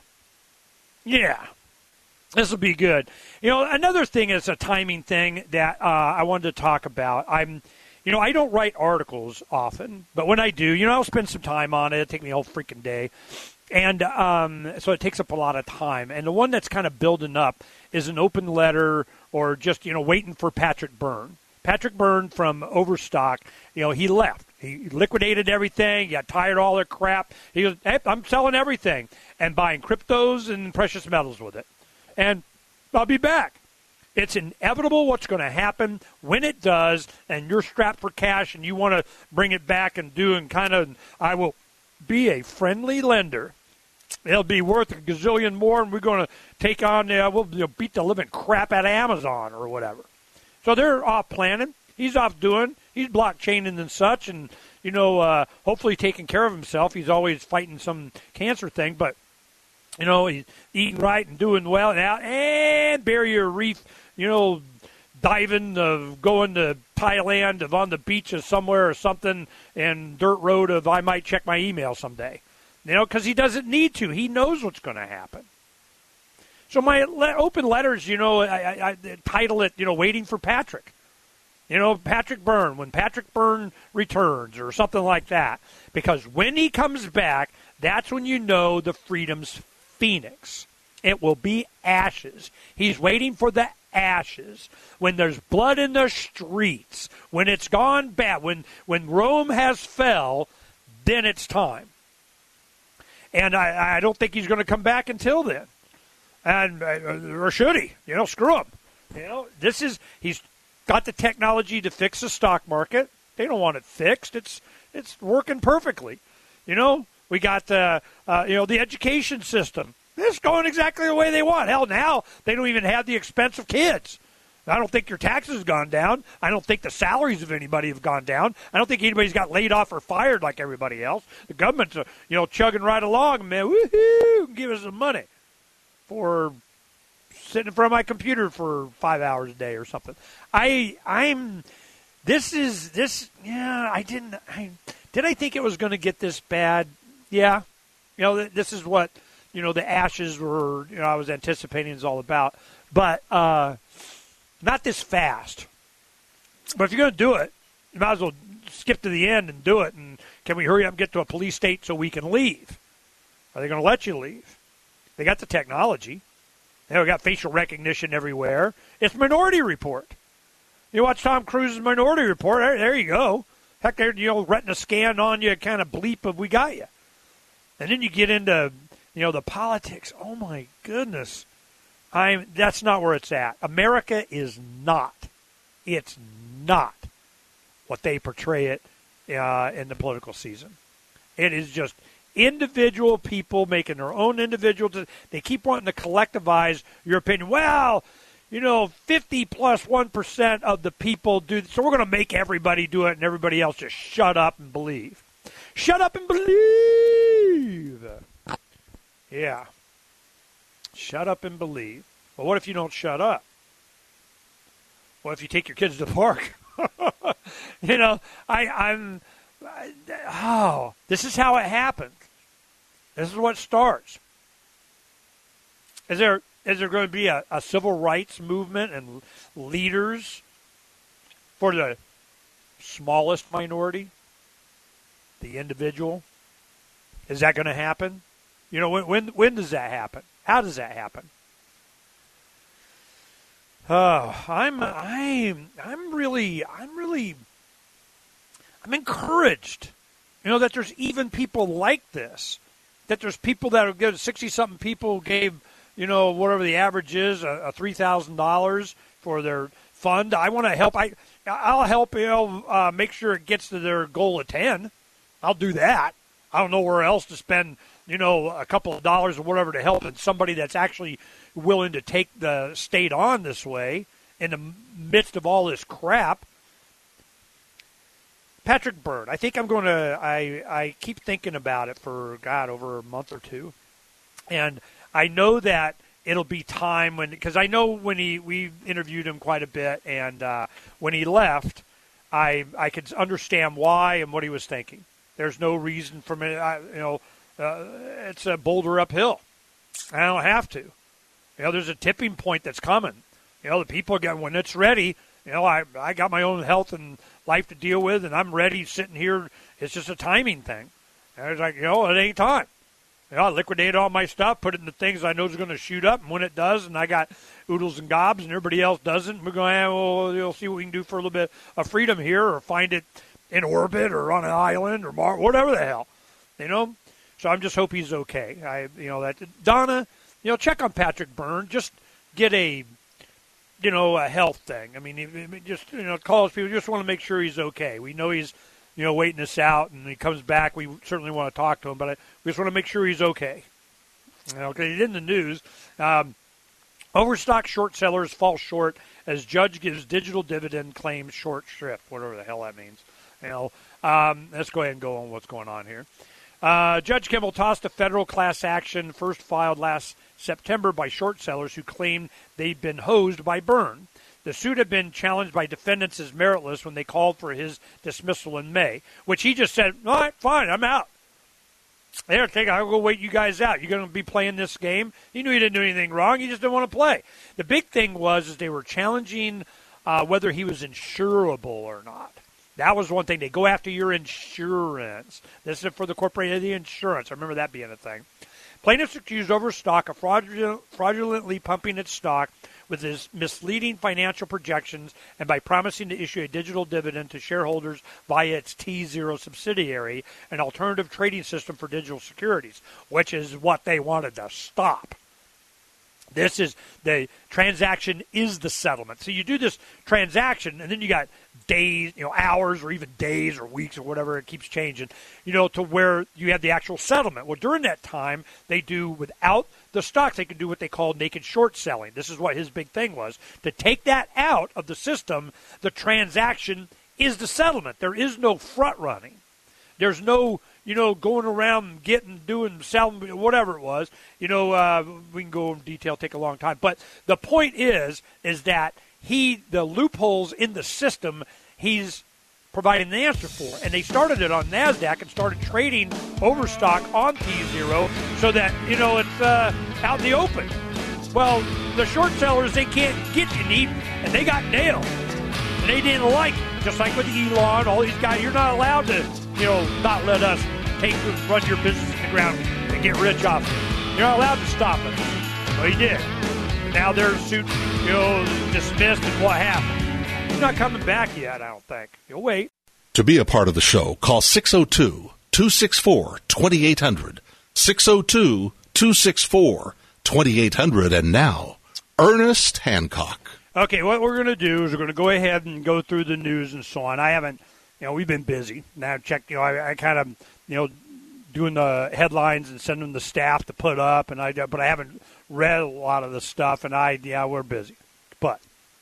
yeah, this will be good. You know, another thing is a timing thing that uh, I wanted to talk about. I'm, you know, I don't write articles often, but when I do, you know, I'll spend some time on it. It'll take me a whole freaking day. And um, so it takes up a lot of time. And the one that's kind of building up is an open letter or just, you know, waiting for Patrick Byrne. Patrick Byrne from Overstock, you know, he left. He liquidated everything. He got tired of all their crap. He goes, hey, I'm selling everything and buying cryptos and precious metals with it. And I'll be back. It's inevitable what's going to happen when it does, and you're strapped for cash and you want to bring it back and do and kind of, I will be a friendly lender. It'll be worth a gazillion more, and we're going to take on, uh, we'll you know, beat the living crap out of Amazon or whatever. So they're off planning. He's off doing. He's blockchaining and such, and, you know, uh, hopefully taking care of himself. He's always fighting some cancer thing, but, you know, he's eating right and doing well now. And Barrier Reef, you know, diving, of going to Thailand, of on the beaches somewhere or something, and dirt road of I might check my email someday. You know, because he doesn't need to. He knows what's going to happen. So my le- open letters, you know, I, I, I title it, you know, Waiting for Patrick. You know, Patrick Byrne, when Patrick Byrne returns or something like that. Because when he comes back, that's when you know the Freedom's Phoenix. It will be ashes. He's waiting for the ashes. When there's blood in the streets, when it's gone bad, when, when Rome has fell, then it's time. And I, I don't think he's going to come back until then. And or should he? You know, screw him. You know, this is he's got the technology to fix the stock market. They don't want it fixed. It's it's working perfectly. You know, we got uh, uh, you know the education system. It's going exactly the way they want. Hell, now they don't even have the expense of kids. I don't think your taxes have gone down. I don't think the salaries of anybody have gone down. I don't think anybody's got laid off or fired like everybody else. The government's, uh, you know, chugging right along, man. Woohoo! Give us some money for sitting in front of my computer for five hours a day or something. I, I'm, this is, this, yeah, I didn't, I, did I think it was going to get this bad? Yeah. You know, this is what, you know, the ashes were, you know, I was anticipating is all about. But, uh, not this fast. But if you're going to do it, you might as well skip to the end and do it. And can we hurry up and get to a police state so we can leave? Are they going to let you leave? They got the technology. They got facial recognition everywhere. It's Minority Report. You watch Tom Cruise's Minority Report, there, there you go. Heck, they're, you know, retina scan on you, kind of bleep of we got you. And then you get into, you know, the politics. Oh, my goodness. I'm, that's not where it's at. America is not. It's not what they portray it uh, in the political season. It is just individual people making their own individual. They keep wanting to collectivize your opinion. Well, you know, fifty plus one percent of the people do, so we're going to make everybody do it and everybody else just shut up and believe. Shut up and believe. Yeah. Shut up and believe. Well, what if you don't shut up? What if you take your kids to the park? you know, I, I'm, I, oh, this is how it happens. This is what starts. Is there is there going to be a, a civil rights movement and leaders for the smallest minority, the individual? Is that going to happen? You know, when when when does that happen? How does that happen? Oh, I'm I'm I'm really I'm really I'm encouraged. You know that there's even people like this. That there's people that are good. Sixty something people gave, you know, whatever the average is, a, a three thousand dollars for their fund. I want to help. I I'll help. You know, uh, make sure it gets to their goal of ten. I'll do that. I don't know where else to spend, you know, a couple of dollars or whatever to help somebody that's actually willing to take the state on this way in the midst of all this crap. Patrick Byrne, I think I'm going to, I, I keep thinking about it for, God, over a month or two. And I know that it'll be time when, because I know when he, we interviewed him quite a bit, and uh, when he left, I I could understand why and what he was thinking. There's no reason for me, I, you know, uh, it's a boulder uphill. I don't have to. You know, there's a tipping point that's coming. You know, the people get, when it's ready, you know, I I got my own health and life to deal with, and I'm ready sitting here. It's just a timing thing. And it's like, you know, it ain't time. You know, I liquidated all my stuff, put it in the things I know is going to shoot up, and when it does, and I got oodles and gobs, and everybody else doesn't, we're going, eh, well, you'll see what we can do for a little bit of freedom here, or find it in orbit, or on an island, or Mars, whatever the hell, you know. So I'm just hope he's okay. I, you know, that Donna, you know, check on Patrick Byrne. Just get a, you know, a health thing. I mean, just, you know, call us people. Just want to make sure he's okay. We know he's, you know, waiting us out, and he comes back. We certainly want to talk to him, but I, we just want to make sure he's okay. You know, because he's in the news. Um, Overstock short sellers fall short as judge gives digital dividend claims short shrift, whatever the hell that means. You know, um, let's go ahead and go on what's going on here. Uh, Judge Kimball tossed a federal class action first filed last September by short sellers who claimed they'd been hosed by Byrne. The suit had been challenged by defendants as meritless when they called for his dismissal in May, which he just said, all right, fine, I'm out. There, take, I'll go wait you guys out. You're going to be playing this game. You knew you didn't do anything wrong. You just didn't want to play. The big thing was is they were challenging uh, whether he was insurable or not. That was one thing. They go after your insurance. This is for the corporation, the insurance. I remember that being a thing. Plaintiffs accused Overstock of fraudulent, fraudulently pumping its stock with his misleading financial projections and by promising to issue a digital dividend to shareholders via its T zero subsidiary, an alternative trading system for digital securities, which is what they wanted to stop. This is the transaction is the settlement. So you do this transaction, and then you got days, you know, hours, or even days or weeks or whatever. It keeps changing, you know, to where you have the actual settlement. Well, during that time, they do without the stocks. They can do what they call naked short selling. This is what his big thing was, to take that out of the system. The transaction is the settlement. There is no front running. There's no, you know, going around getting, doing, selling, whatever it was. You know, uh, we can go in detail, take a long time. But the point is, is that he, the loopholes in the system, he's providing the answer for. And they started it on NASDAQ and started trading Overstock on T zero so that, you know, it's uh, out in the open. Well, the short sellers, they can't get you neat, and they got nailed. And they didn't like it. Just like with Elon, all these guys, you're not allowed to, you know, not let us take run your business in the ground and get rich off it. You're not allowed to stop it. Well, he did. Now they're suit, you know, dismissed, and what happened? He's not coming back yet, I don't think. You'll wait. To be a part of the show, call six oh two, two six four, two eight hundred, six oh two, two six four, two eight hundred, and now, Ernest Hancock. Okay, what we're going to do is we're going to go ahead and go through the news and so on. I haven't, you know, we've been busy. Now, check, you know, I, I kind of, you know, doing the headlines and sending the staff to put up, and I, but I haven't read a lot of the stuff, and I, yeah, we're busy. But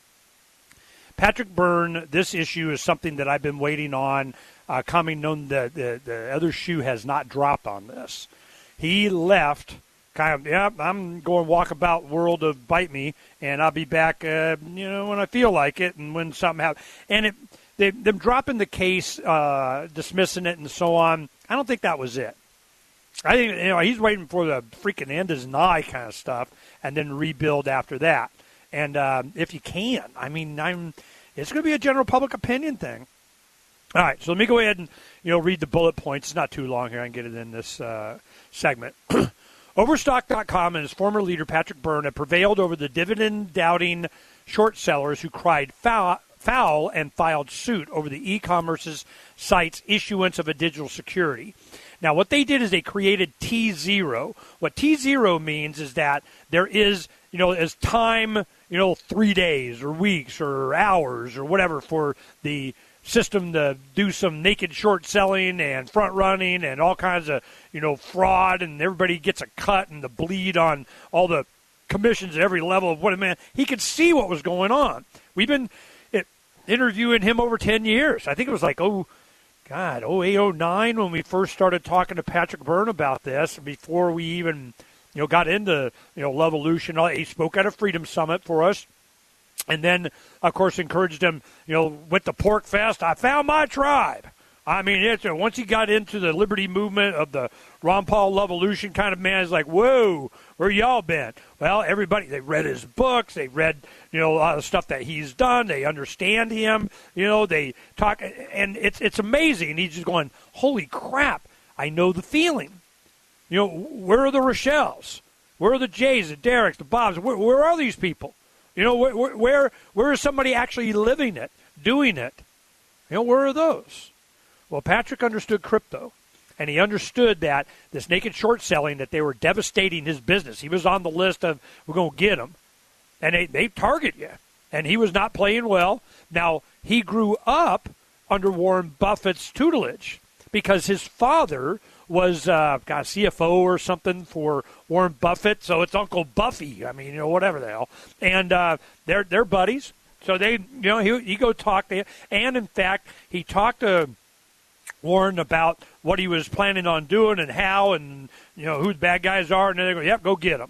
Patrick Byrne, this issue is something that I've been waiting on, uh, coming. Known the, the the other shoe has not dropped on this. He left, kind of, yeah, I'm going walkabout world of bite me, and I'll be back, uh, you know, when I feel like it, and when something happens. And it, they, them dropping the case, uh, dismissing it, and so on. I don't think that was it. I think, you know, he's waiting for the freaking end is nigh kind of stuff, and then rebuild after that. And uh, if you can, I mean, I'm. It's going to be a general public opinion thing. All right, so let me go ahead and, you know, read the bullet points. It's not too long here. I can get it in this uh, segment. Overstock dot com and his former leader, Patrick Byrne, have prevailed over the dividend-doubting short sellers who cried foul, foul and filed suit over the e-commerce's site's issuance of a digital security. Now, what they did is they created T zero. What T zero means is that there is, you know, as time, you know, three days or weeks or hours or whatever for the system to do some naked short selling and front running and all kinds of, you know, fraud, and everybody gets a cut and the bleed on all the commissions at every level of what a man. He could see what was going on. We've been it, interviewing him over ten years. I think it was like, oh, God, oh eight, oh nine when we first started talking to Patrick Byrne about this, before we even, you know, got into, you know, Levolution. He spoke at a Freedom Summit for us. And then, of course, encouraged him, you know, with the Pork Fest. I found my tribe. I mean, it's, once he got into the liberty movement of the Ron Paul Levolution kind of man, it's like, whoa, where y'all been? Well, everybody, they read his books. They read, you know, a lot of stuff that he's done. They understand him. You know, they talk. And it's it's amazing. He's just going, holy crap, I know the feeling. You know, where are the Rochelles? Where are the Jays, the Derricks, the Bobs? Where, where are these people? You know, where, where where is somebody actually living it, doing it? You know, where are those? Well, Patrick understood crypto, and he understood that this naked short selling, that they were devastating his business. He was on the list of, we're going to get him, and they, they target you, and he was not playing well. Now, he grew up under Warren Buffett's tutelage because his father was uh, got a C F O or something for Warren Buffett, so it's Uncle Buffy. I mean, you know, whatever the hell. And uh, they're they're buddies, so they, you know, he he go talk to him. And in fact, he talked to Warren about what he was planning on doing and how, and you know who the bad guys are, and they go, yep, go get them.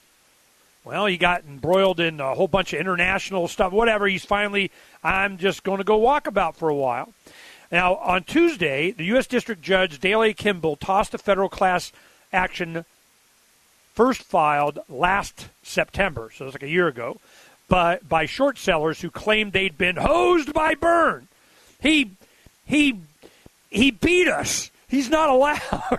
Well, he got embroiled in a whole bunch of international stuff, whatever. He's finally, I'm just going to go walkabout for a while. Now, on Tuesday, the U S District Judge Dale A. Kimball tossed a federal class action first filed last September, so it was like a year ago, but by short sellers who claimed they'd been hosed by Byrne. He, he, he beat us. He's not allowed.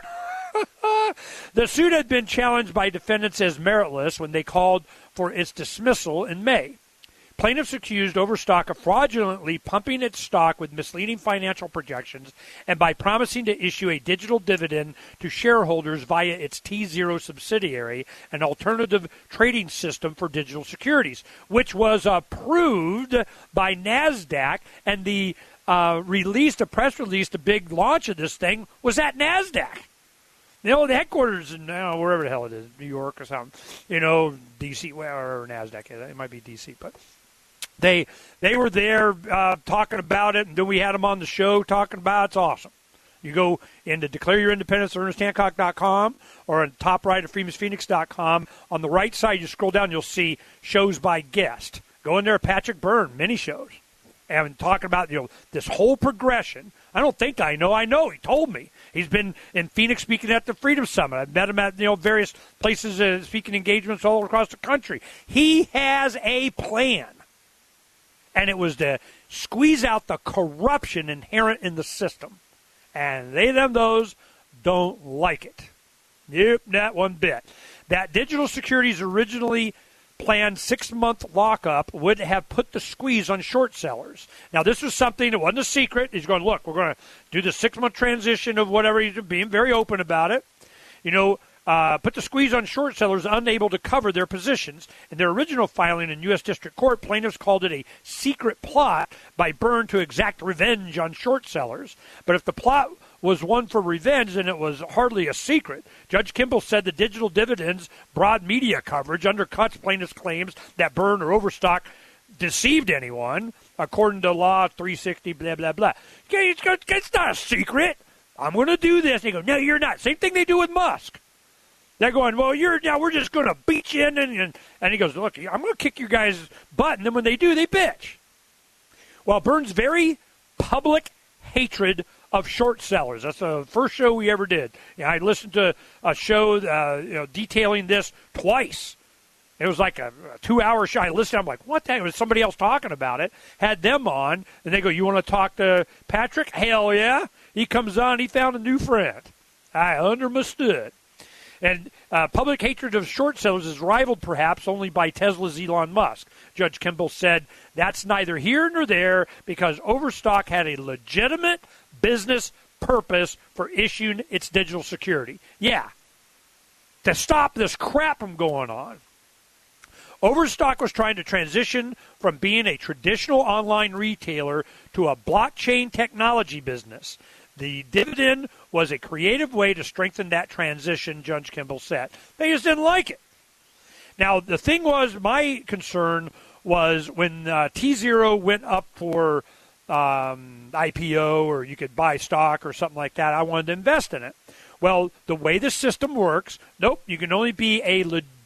The suit had been challenged by defendants as meritless when they called for its dismissal in May. Plaintiffs accused Overstock of fraudulently pumping its stock with misleading financial projections and by promising to issue a digital dividend to shareholders via its T zero subsidiary, an alternative trading system for digital securities, which was approved by NASDAQ, and the uh, release, the press release, the big launch of this thing was at NASDAQ. You know, the headquarters in uh, wherever the hell it is, New York or something, you know, D C, or NASDAQ, it might be D C, but They they were there uh, talking about it, and then we had them on the show talking about it. It's awesome. You go into Declare Your Independence, Ernest Hancock dot com, or on the top right of Freeman's Phoenix dot com. On the right side, you scroll down, you'll see shows by guest. Go in there, Patrick Byrne, mini shows, and talking about, you know, this whole progression. I don't think I know. I know. He told me. He's been in Phoenix speaking at the Freedom Summit. I've met him at, you know, various places, uh, speaking engagements all across the country. He has a plan. And it was to squeeze out the corruption inherent in the system. And they, them, those don't like it. Yep, not one bit. That digital securities originally planned six-month lockup would have put the squeeze on short sellers. Now, this was something that wasn't a secret. He's going, look, we're going to do the six-month transition of whatever. He's being very open about it. You know, uh, put the squeeze on short sellers unable to cover their positions. In their original filing in U S District Court, plaintiffs called it a secret plot by Byrne to exact revenge on short sellers. But if the plot was one for revenge, then it was hardly a secret. Judge Kimball said the digital dividends' broad media coverage undercuts plaintiffs' claims that Byrne or Overstock deceived anyone, according to Law three sixty, blah, blah, blah. It's, it's not a secret. I'm going to do this. They go, no, you're not. Same thing they do with Musk. They're going, well, you're now we're just going to beat you in. And, and, and he goes, look, I'm going to kick your guys' butt. And then when they do, they bitch. Well, Byrne's very public hatred of short sellers. That's the first show we ever did. You know, I listened to a show uh, you know, detailing this twice. It was like a, a two-hour show. I listened. I'm like, what the heck? It was somebody else talking about it. Had them on, and they go, you want to talk to Patrick? Hell yeah. He comes on. He found a new friend. I understood. And uh, public hatred of short sellers is rivaled perhaps only by Tesla's Elon Musk. Judge Kimball said that's neither here nor there because Overstock had a legitimate business purpose for issuing its digital security. Yeah, to stop this crap from going on. Overstock was trying to transition from being a traditional online retailer to a blockchain technology business. The dividend was a creative way to strengthen that transition, Judge Kimball said. They just didn't like it. Now, the thing was, my concern was when uh, T zero went up for um, I P O or you could buy stock or something like that, I wanted to invest in it. Well, the way the system works, nope, you can only be a,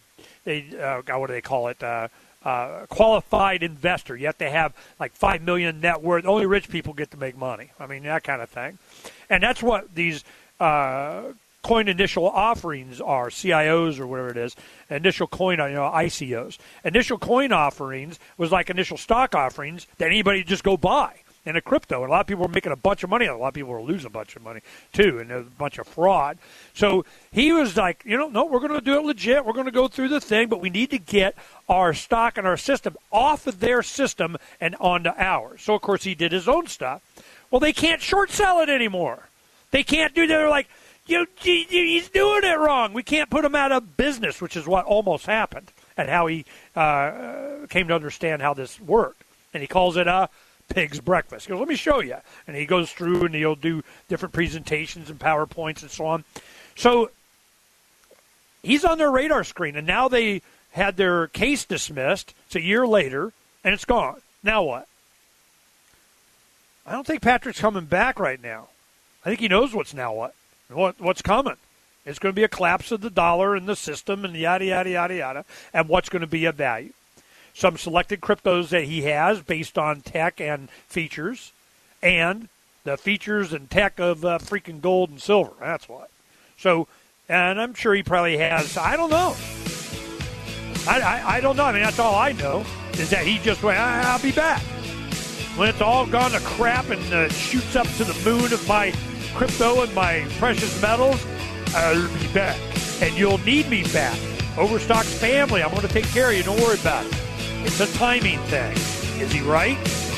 a uh, what do they call it, uh, uh, qualified investor. You have to have like five million dollars net worth. Only rich people get to make money. I mean, that kind of thing. And that's what these uh, coin initial offerings are, C I Os or whatever it is, initial coin, you know, I C Os. Initial coin offerings was like initial stock offerings that anybody just go buy in a crypto. And a lot of people were making a bunch of money. A lot of people were losing a bunch of money, too, and there's a bunch of fraud. So he was like, you know, no, we're going to do it legit. We're going to go through the thing, but we need to get our stock and our system off of their system and onto ours. So, of course, he did his own stuff. Well, they can't short sell it anymore. They can't do that. They're like, you, you, he's doing it wrong. We can't put him out of business, which is what almost happened and how he uh, came to understand how this worked. And he calls it a pig's breakfast. He goes, let me show you. And he goes through and he'll do different presentations and PowerPoints and so on. So he's on their radar screen, and now they had their case dismissed. It's a year later, and it's gone. Now what? I don't think Patrick's coming back right now. I think he knows what's now what, what what's coming. It's going to be a collapse of the dollar and the system and yada, yada, yada, yada, and what's going to be of value. Some selected cryptos that he has based on tech and features, and the features and tech of uh, freaking gold and silver. That's what. So, and I'm sure he probably has, I don't know. I, I, I don't know. I mean, that's all I know is that he just went, I'll be back. When it's all gone to crap and uh, shoots up to the moon of my crypto and my precious metals, I'll be back. And you'll need me back. Overstock's family, I'm going to take care of you. Don't worry about it. It's a timing thing. Is he right?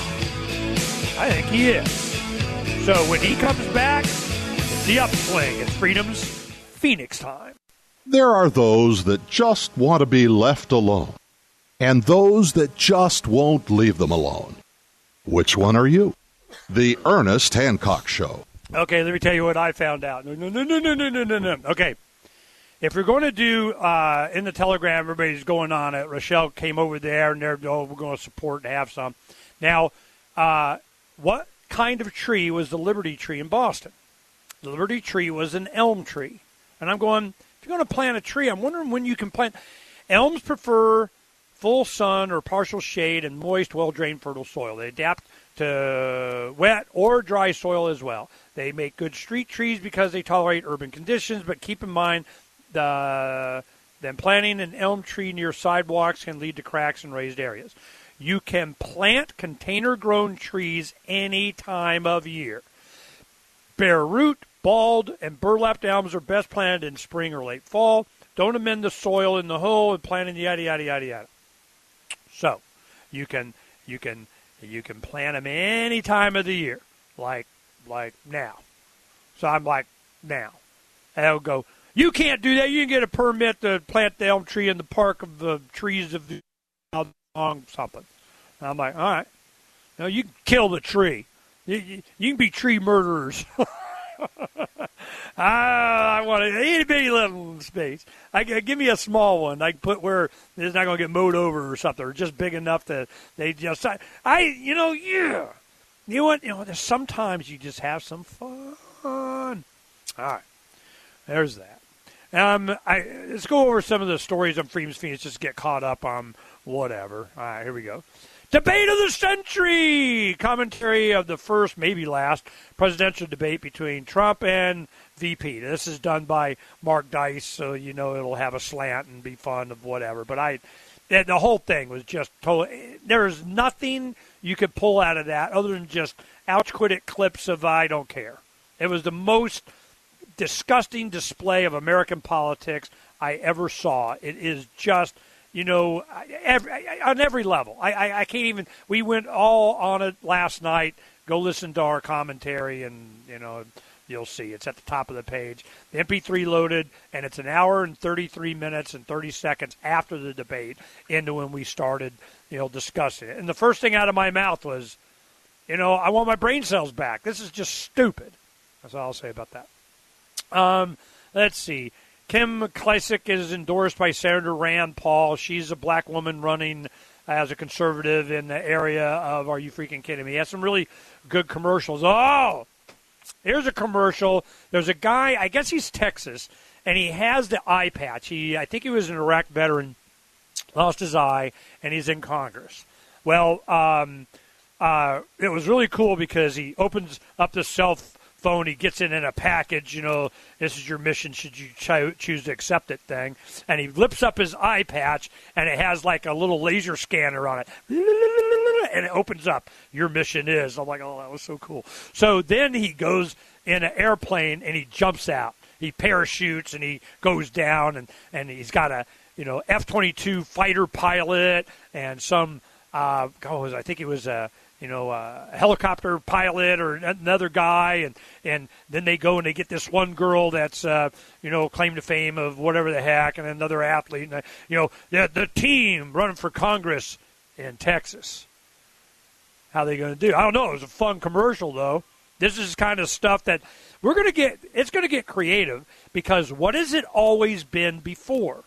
I think he is. So when he comes back, it's the upswing. It's Freedom's Phoenix time. There are those that just want to be left alone, and those that just won't leave them alone. Which one are you? The Ernest Hancock Show. Okay, let me tell you what I found out. No, no, no, no, no, no, no, no, no. Okay. If you're going to do, uh, in the Telegram, everybody's going on it. Rochelle came over there, and they're, oh, we're going to support and have some. Now, uh, what kind of tree was the Liberty tree in Boston? The Liberty tree was an elm tree. And I'm going, if you're going to plant a tree, I'm wondering when you can plant. Elms prefer full sun or partial shade and moist, well-drained, fertile soil. They adapt to wet or dry soil as well. They make good street trees because they tolerate urban conditions, but keep in mind the, then planting an elm tree near sidewalks can lead to cracks in raised areas. You can plant container-grown trees any time of year. Bare root, bald, and burlapped elms are best planted in spring or late fall. Don't amend the soil in the hole and plant in yada, yada, yada, yada. So you can you can you can plant them any time of the year, like like now. So I'm like now, and I'll go. You can't do that. You can get a permit to plant the elm tree in the park of the trees of the something. And I'm like, all right. No, you can kill the tree. You, you, you can be tree murderers. I, I want a itty bitty little space. I, give me a small one. I can put where it's not going to get mowed over or something, or just big enough that they just. I, I you know, yeah. You know what? You know, there's sometimes you just have some fun. All right, there's that. Um, I, let's go over some of the stories on Freedom's Phoenix, just get caught up on whatever. All right, here we go. Debate of the century! Commentary of the first, maybe last, presidential debate between Trump and V P. This is done by Mark Dice, so you know it'll have a slant and be fun of whatever. But I, the whole thing was just totally, there's nothing you could pull out of that other than just ouch quit it clips of I don't care. It was the most disgusting display of American politics I ever saw. It is just, you know, every, on every level. I, I, I can't even, we went all on it last night. Go listen to our commentary and, you know, you'll see. It's at the top of the page. The M P three loaded, and it's an hour and thirty-three minutes and thirty seconds after the debate into when we started, you know, discussing it. And the first thing out of my mouth was, you know, I want my brain cells back. This is just stupid. That's all I'll say about that. Um, let's see. Kim Klacik is endorsed by Senator Rand Paul. She's a black woman running as a conservative in the area of, are you freaking kidding me? He has some really good commercials. Oh, here's a commercial. There's a guy, I guess he's Texas, and he has the eye patch. He, I think he was an Iraq veteran, lost his eye, and he's in Congress. Well, um, uh, it was really cool because he opens up the cell phone, he gets it in a package, you know, this is your mission should you cho- choose to accept it thing, and he lifts up his eye patch, and it has like a little laser scanner on it, and it opens up, your mission is, I'm like, oh, that was so cool. So then he goes in an airplane, and he jumps out, he parachutes, and he goes down, and, and he's got a, you know, F twenty-two fighter pilot, and some, uh, oh, I think it was a, you know, a helicopter pilot or another guy, and, and then they go and they get this one girl that's, uh, you know, claim to fame of whatever the heck, and another athlete, and, you know, the, the team running for Congress in Texas. How are they going to do? I don't know. It was a fun commercial, though. This is kind of stuff that we're going to get, it's going to get creative, because what has it always been before?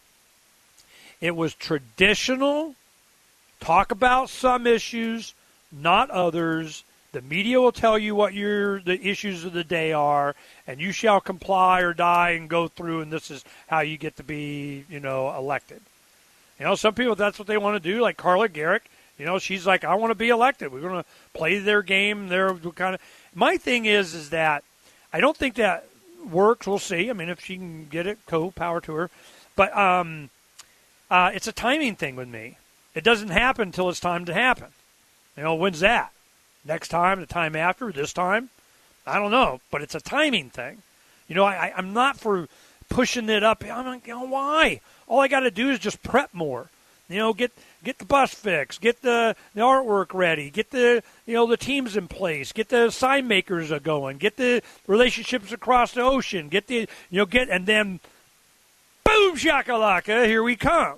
It was traditional, talk about some issues, not others. The media will tell you what your the issues of the day are, and you shall comply or die and go through, and this is how you get to be, you know, elected. You know, some people, that's what they want to do, like Carla Garrick. You know, she's like, I want to be elected. We're going to play their game. They're kind of. My thing is, is that I don't think that works. We'll see. I mean, if she can get it, cool, power to her. But um, uh, it's a timing thing with me. It doesn't happen until it's time to happen. You know, when's that? Next time, the time after, this time? I don't know, but it's a timing thing. You know, I, I'm not for pushing it up. I'm like, you know, why? All I got to do is just prep more. You know, get get the bus fixed, get the, the artwork ready, get the, you know, the teams in place, get the sign makers going, get the relationships across the ocean, get the, you know, get, and then, boom, shakalaka, here we come.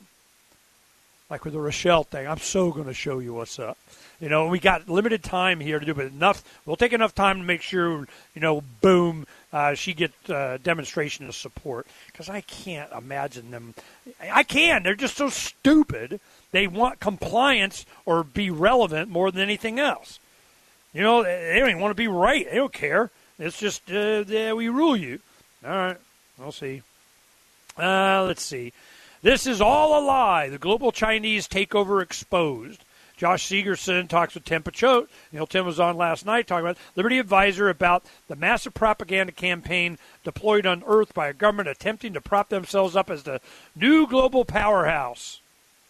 Like with the Rochelle thing, I'm so going to show you what's up. You know, we got limited time here to do, but enough. We'll take enough time to make sure, you know, boom, uh, she gets uh, demonstration of support. Because I can't imagine them. I can. They're just so stupid. They want compliance or be relevant more than anything else. You know, they don't even want to be right. They don't care. It's just, uh, yeah, we rule you. All right, we'll see. Uh, let's see. This is all a lie. The global Chinese takeover exposed. Josh Segerson talks with Tim Picciott. You know, Tim was on last night talking about Liberty Advisor about the massive propaganda campaign deployed on Earth by a government attempting to prop themselves up as the new global powerhouse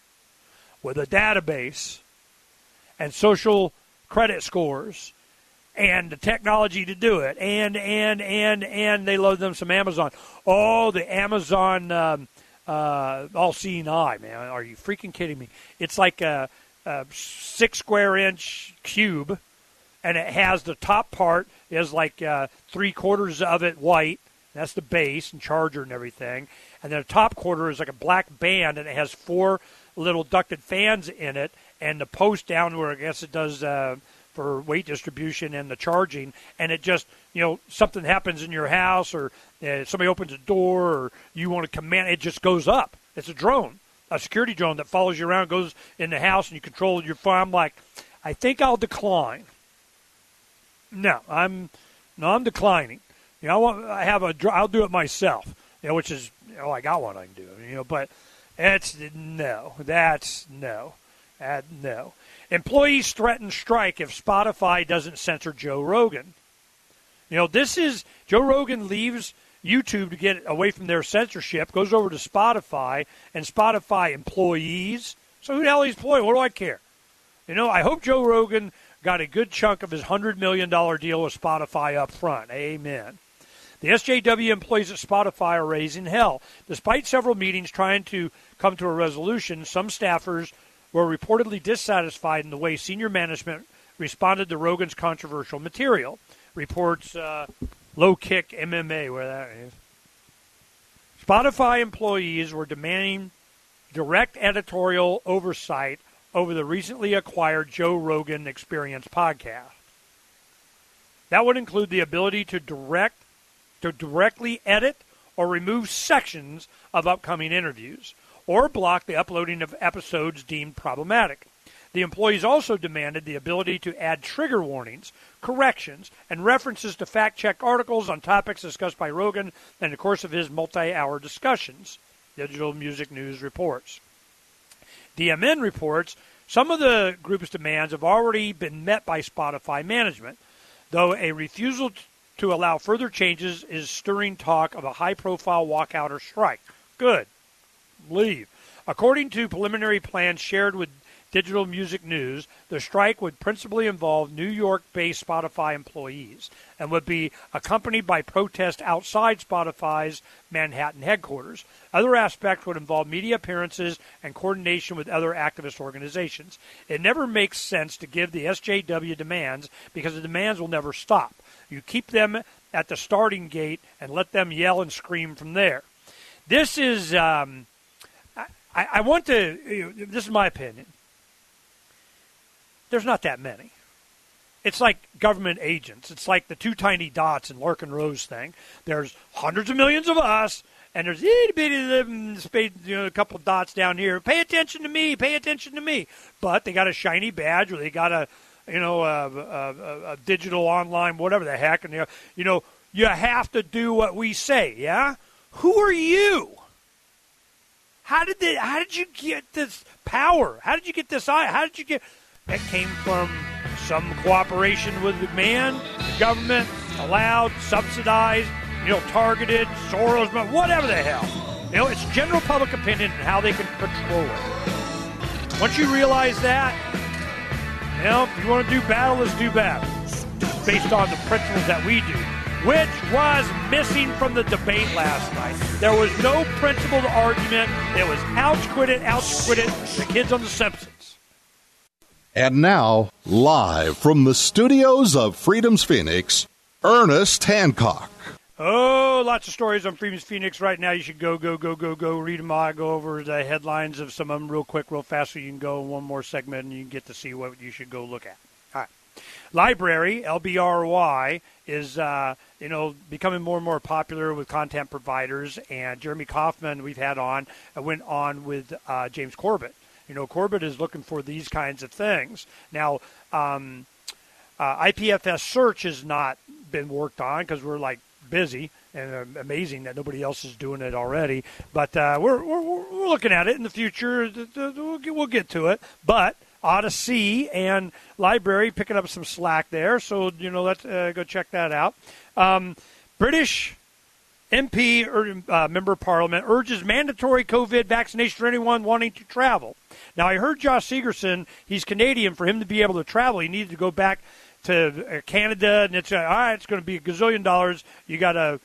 with a database and social credit scores and the technology to do it. And, and, and, and they load them some Amazon. Oh, the Amazon um, uh, all-seeing eye, man. Are you freaking kidding me? It's like a... uh, six square inch cube, and it has the top part is like uh, three quarters of it white. That's the base and charger and everything. And then the top quarter is like a black band, and it has four little ducted fans in it, and the post down where I guess it does uh, for weight distribution and the charging. And it just, you know, something happens in your house, or uh, somebody opens a door, or you want to command, it just goes up. It's a drone, a security drone that follows you around, goes in the house, and you control your phone. I'm like, I think I'll decline. No, I'm no, I'm declining. You know, I want, I have a, I'll do it myself. You know, which is, you know, I got one I can do. You know, but it's no, that's no, that no. Employees threaten strike if Spotify doesn't censor Joe Rogan. You know, this is Joe Rogan leaves YouTube to get away from their censorship, goes over to Spotify, and Spotify employees. So who the hell is employing? What do I care? You know, I hope Joe Rogan got a good chunk of his one hundred million dollars deal with Spotify up front. Amen. The S J W employees at Spotify are raising hell. Despite several meetings trying to come to a resolution, some staffers were reportedly dissatisfied in the way senior management responded to Rogan's controversial material, reports uh, Low Kick M M A, where that is. Spotify employees were demanding direct editorial oversight over the recently acquired Joe Rogan Experience podcast. That would include the ability to direct, to directly edit or remove sections of upcoming interviews, or block the uploading of episodes deemed problematic. The employees also demanded the ability to add trigger warnings, corrections, and references to fact-check articles on topics discussed by Rogan in the course of his multi-hour discussions, Digital Music News reports. D M N reports some of the group's demands have already been met by Spotify management, though a refusal to allow further changes is stirring talk of a high-profile walkout or strike. Good. Leave. According to preliminary plans shared with Digital Music News, the strike would principally involve New York-based Spotify employees and would be accompanied by protests outside Spotify's Manhattan headquarters. Other aspects would involve media appearances and coordination with other activist organizations. It never makes sense to give the S J W demands because the demands will never stop. You keep them at the starting gate and let them yell and scream from there. This is, um, I, I want to, this is my opinion. There's not that many. It's like government agents. It's like the two tiny dots in Larkin Rose thing. There's hundreds of millions of us, and there's itty bitty little spade, you know, a couple of dots down here. Pay attention to me. Pay attention to me. But they got a shiny badge, or they got a, you know, a, a, a digital online, whatever the heck, and you know, you have to do what we say. Yeah. Who are you? How did they, How did you get this power? How did you get this? How did you get? That came from some cooperation with the man, the government, allowed, subsidized, you know, targeted, Soros, whatever the hell. You know, it's general public opinion and how they can control it. Once you realize that, you know, if you want to do battle, let's do battle. Based on the principles that we do, which was missing from the debate last night. There was no principled argument. It was ouch, quit it, ouch, quit it, the kids on The Simpsons. And now, live from the studios of Freedom's Phoenix, Ernest Hancock. Oh, lots of stories on Freedom's Phoenix right now. You should go, go, go, go, go, read them all. I go over the headlines of some of them real quick, real fast, so you can go one more segment and you can get to see what you should go look at. All right. Library, L B R Y, is, uh, you know, becoming more and more popular with content providers. And Jeremy Kauffman, we've had on, uh, went on with uh, James Corbett. You know, Corbett is looking for these kinds of things. Now, um, uh, I P F S search has not been worked on because we're, like, busy, and uh, amazing that nobody else is doing it already. But uh, we're, we're we're looking at it in the future. We'll get, we'll get to it. But Odyssey and Library picking up some slack there. So, you know, let's uh, go check that out. Um, British M P, or, uh, Member of Parliament, urges mandatory COVID vaccination for anyone wanting to travel. Now, I heard Josh Segerson, he's Canadian. For him to be able to travel, he needed to go back to Canada, and it's, uh, all right, it's going to be a gazillion dollars. You got to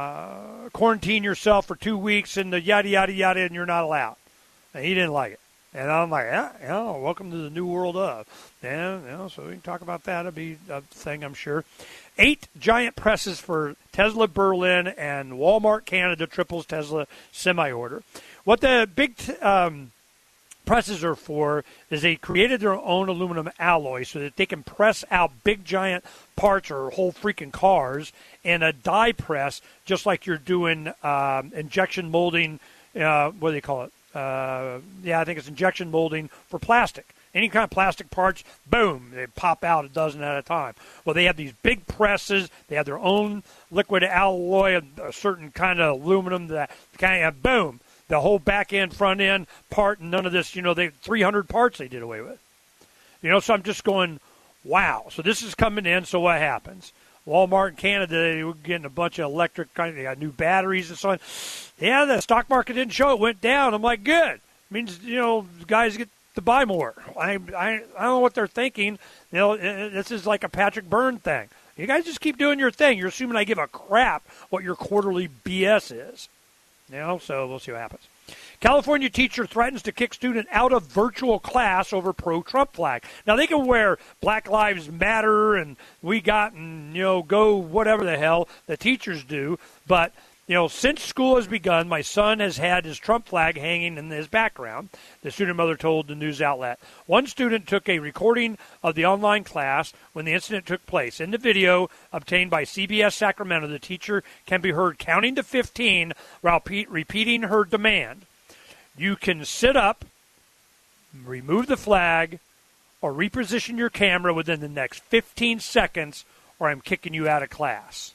uh, quarantine yourself for two weeks and the yada, yada, yada, and you're not allowed. And he didn't like it. And I'm like, yeah, yeah, welcome to the new world of. And, you know, so we can talk about that. It'll be a thing, I'm sure. Eight giant presses for Tesla Berlin and Walmart Canada triples Tesla semi-order. What the big t- um, presses are for is they created their own aluminum alloy so that they can press out big giant parts or whole freaking cars in a die press, just like you're doing um, injection molding, uh, what do they call it? Uh, yeah, I think it's injection molding for plastic. Any kind of plastic parts, boom, they pop out a dozen at a time. Well, they have these big presses. They have their own liquid alloy, a certain kind of aluminum that kind of, boom, the whole back end, front end part, and none of this, you know, they three hundred parts they did away with. You know, so I'm just going, wow. So this is coming in, so what happens? Walmart in Canada, they were getting a bunch of electric, kind of, they got new batteries and so on. Yeah, the stock market didn't show. It went down. I'm like, good. It means, you know, guys get to buy more. I, I I don't know what they're thinking. You know, this is like a Patrick Byrne thing. You guys just keep doing your thing. You're assuming I give a crap what your quarterly B S is. You know, so we'll see what happens. California teacher threatens to kick student out of virtual class over pro-Trump flag. Now, they can wear Black Lives Matter and we got and, you know, go whatever the hell the teachers do. But, you know, since school has begun, my son has had his Trump flag hanging in his background, the student mother told the news outlet. One student took a recording of the online class when the incident took place. In the video obtained by C B S Sacramento, the teacher can be heard counting to fifteen while pe- repeating her demand. You can sit up, remove the flag, or reposition your camera within the next fifteen seconds, or I'm kicking you out of class.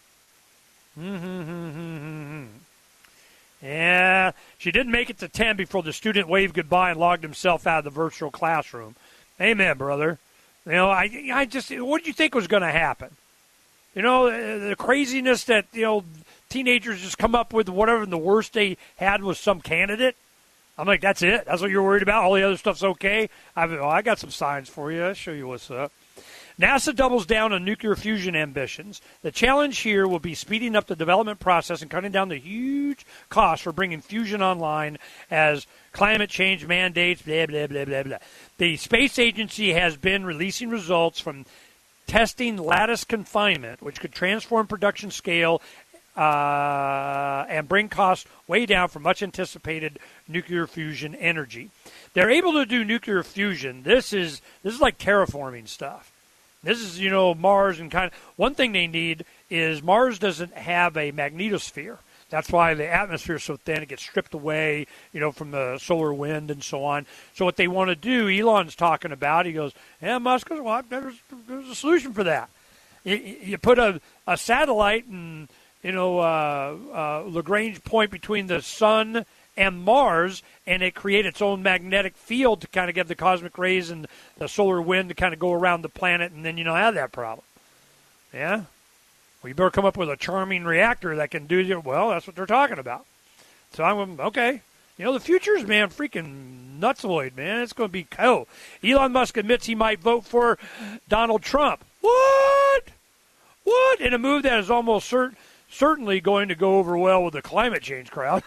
Mm-hmm. Yeah, she didn't make it to ten before the student waved goodbye and logged himself out of the virtual classroom. Amen, brother. You know, I, I just, what did you think was going to happen? You know, the craziness that, you know, teenagers just come up with whatever the worst they had was some candidate. I'm like, that's it? That's what you're worried about? All the other stuff's okay? I've, oh, I got some signs for you. I'll show you what's up. NASA doubles down on nuclear fusion ambitions. The challenge here will be speeding up the development process and cutting down the huge cost for bringing fusion online as climate change mandates, blah, blah, blah, blah, blah. The space agency has been releasing results from testing lattice confinement, which could transform production scale Uh, and bring costs way down for much anticipated nuclear fusion energy. They're able to do nuclear fusion. This is this is like terraforming stuff. This is, you know, Mars and kind of one thing they need is Mars doesn't have a magnetosphere. That's why the atmosphere is so thin, it gets stripped away, you know, from the solar wind and so on. So what they want to do, Elon's talking about, he goes, yeah, Musk goes, well, there's, there's a solution for that. You, you put a, a satellite and you know, uh, uh, Lagrange point between the sun and Mars, and it create its own magnetic field to kind of get the cosmic rays and the solar wind to kind of go around the planet, and then you don't have that problem. Yeah? Well, you better come up with a charming reactor that can do it. Well, that's what they're talking about. So I'm, okay. You know, the future's, man, freaking nutsoid, man. It's going to be cool. Elon Musk admits he might vote for Donald Trump. What? What? In a move that is almost certain. Certainly going to go over well with the climate change crowd.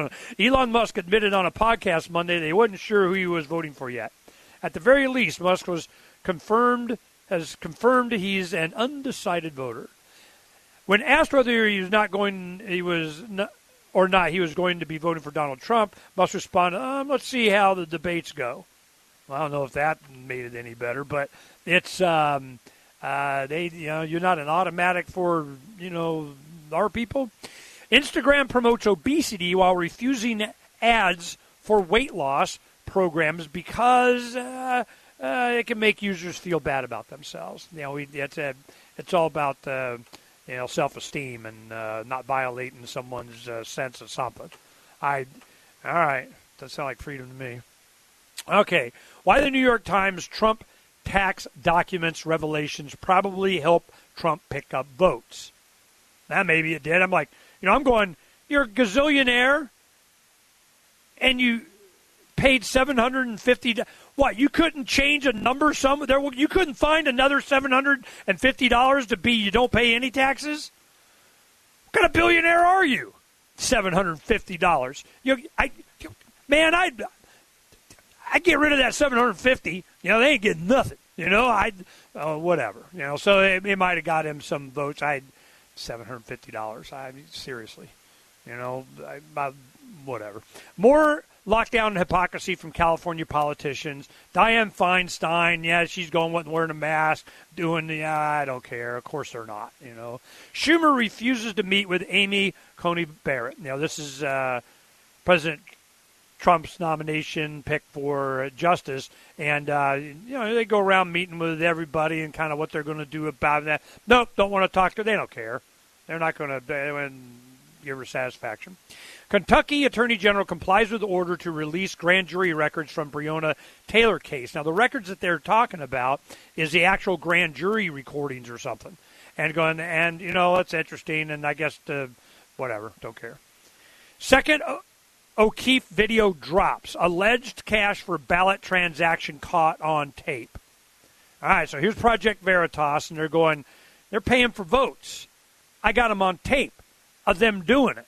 Elon Musk admitted on a podcast Monday that he wasn't sure who he was voting for yet. At the very least, Musk was confirmed has confirmed he's an undecided voter. When asked whether he was not going, he was not, or not, he was going to be voting for Donald Trump, Musk responded, um, "Let's see how the debates go." Well, I don't know if that made it any better, but it's um, uh, they, you know, you're not an automatic for, you know, our people. Instagram promotes obesity while refusing ads for weight loss programs because uh, uh, it can make users feel bad about themselves. You know, we, it's a, it's all about uh, you know, self-esteem and uh, not violating someone's uh, sense of something. I, all right, that sounds like freedom to me. Okay, why the New York Times Trump tax documents revelations probably help Trump pick up votes. Now, maybe it did. I'm like, you know, I'm going, you're a gazillionaire, and you paid seven hundred fifty dollars. What, you couldn't change a number somewhere? You couldn't find another seven hundred fifty dollars to be you don't pay any taxes? What kind of billionaire are you? seven hundred fifty dollars. You, I, you, man, I, I get rid of that seven hundred fifty. You know, they ain't getting nothing. You know, I uh, whatever. You know, so it, it might have got him some votes. I had seven hundred fifty dollars. I mean, seriously. You know, I, I, whatever. More lockdown hypocrisy from California politicians. Dianne Feinstein, yeah, she's going with wearing a mask, doing the, yeah, I don't care. Of course they're not, you know. Schumer refuses to meet with Amy Coney Barrett. Now, this is uh, President Trump's nomination pick for justice, and, uh, you know, they go around meeting with everybody and kind of what they're going to do about that. Nope, don't want to talk to her. They don't care. They're not going to give her satisfaction. Kentucky Attorney General complies with the order to release grand jury records from Breonna Taylor case. Now, the records that they're talking about is the actual grand jury recordings or something. And going, and, you know, that's interesting, and I guess, uh, whatever, don't care. Second, o- O'Keefe video drops. Alleged cash for ballot transaction caught on tape. All right, so here's Project Veritas, and they're going, they're paying for votes. I got them on tape of them doing it.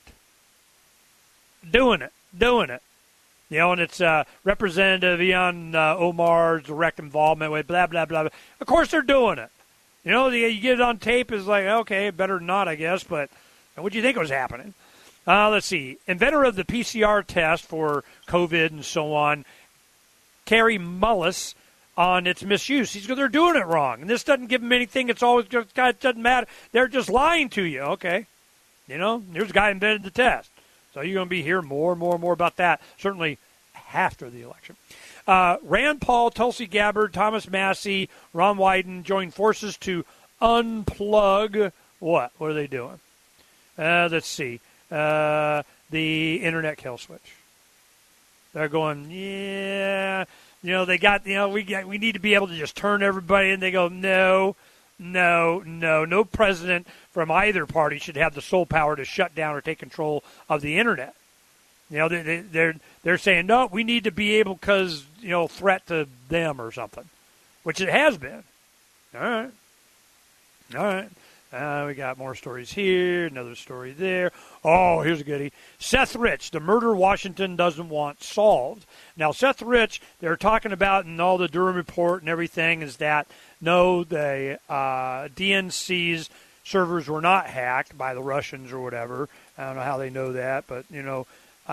Doing it, doing it. You know, and it's uh, Representative Ian uh, Omar's direct involvement with blah, blah, blah, blah. Of course they're doing it. You know, the, you get it on tape, is like, okay, better not, I guess, but what do you think was happening? Uh, let's see. Inventor of the P C R test for COVID and so on, Kary Mullis, on its misuse. He's they're doing it wrong. And this doesn't give them anything. It's always just, it doesn't matter. They're just lying to you. Okay. You know, here's a guy who invented the test. So you're going to be hearing more and more and more about that, certainly after the election. Uh, Rand Paul, Tulsi Gabbard, Thomas Massey, Ron Wyden join forces to unplug what? What are they doing? Uh, let's see. Uh, the internet kill switch. They're going, yeah, you know, they got, you know, we got, we need to be able to just turn everybody, and they go, no, no, no, no president from either party should have the sole power to shut down or take control of the internet. You know, they, they, they're they're saying, no, we need to be able because, you know, threat to them or something, which it has been. All right. All right. Uh, we got more stories here, another story there. Oh, here's a goodie. Seth Rich, the murder Washington doesn't want solved. Now, Seth Rich, they're talking about in all the Durham report and everything is that, no, the uh, D N C's servers were not hacked by the Russians or whatever. I don't know how they know that, but, you know,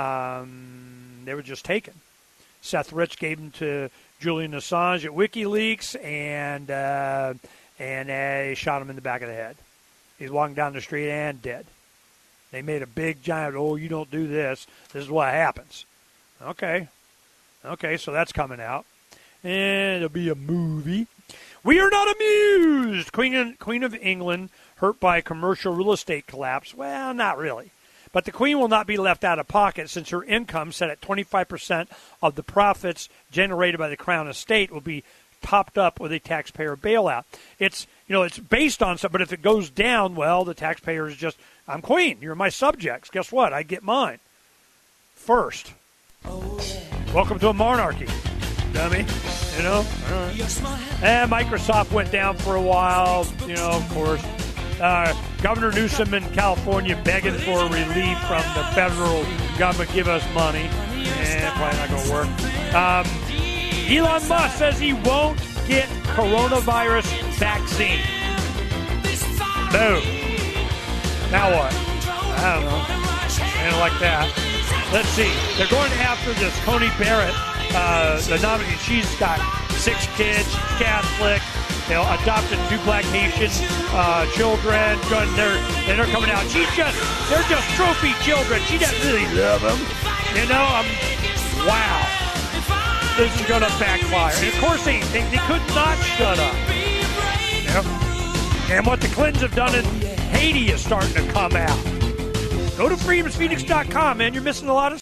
um, they were just taken. Seth Rich gave them to Julian Assange at WikiLeaks, and uh, and they shot him in the back of the head. He's walking down the street and dead. They made a big giant, oh, you don't do this. This is what happens. Okay. Okay, so that's coming out. And it'll be a movie. We are not amused. Queen, Queen of England hurt by commercial real estate collapse. Well, not really. But the Queen will not be left out of pocket since her income, set at twenty-five percent of the profits generated by the Crown estate, will be topped up with a taxpayer bailout. It's, you know, it's based on something, but if it goes down, well, the taxpayer is just, I'm queen. You're my subjects. Guess what? I get mine first. Oh, yeah. Welcome to a monarchy, dummy. You know? Right. And Microsoft went down for a while, you know, of course. Uh, Governor Newsom in California begging for relief from the federal government. Give us money. Eh, probably not going to work. Um, Elon Musk says he won't get coronavirus vaccine. Boom. Now what? I don't know. Ain't like that. Let's see. They're going after this Coney Barrett, uh, the nominee. She's got six kids, Catholic, you know, adopted two black Haitian uh, children. They're, they're coming out. She's just, they're just trophy children. She doesn't really love them. You know, um, wow. This is going to backfire. And, of course, they, they, they could not shut up. Yep. And what the Clintons have done in Haiti is starting to come out. Go to freedoms phoenix dot com, man. You're missing a lot of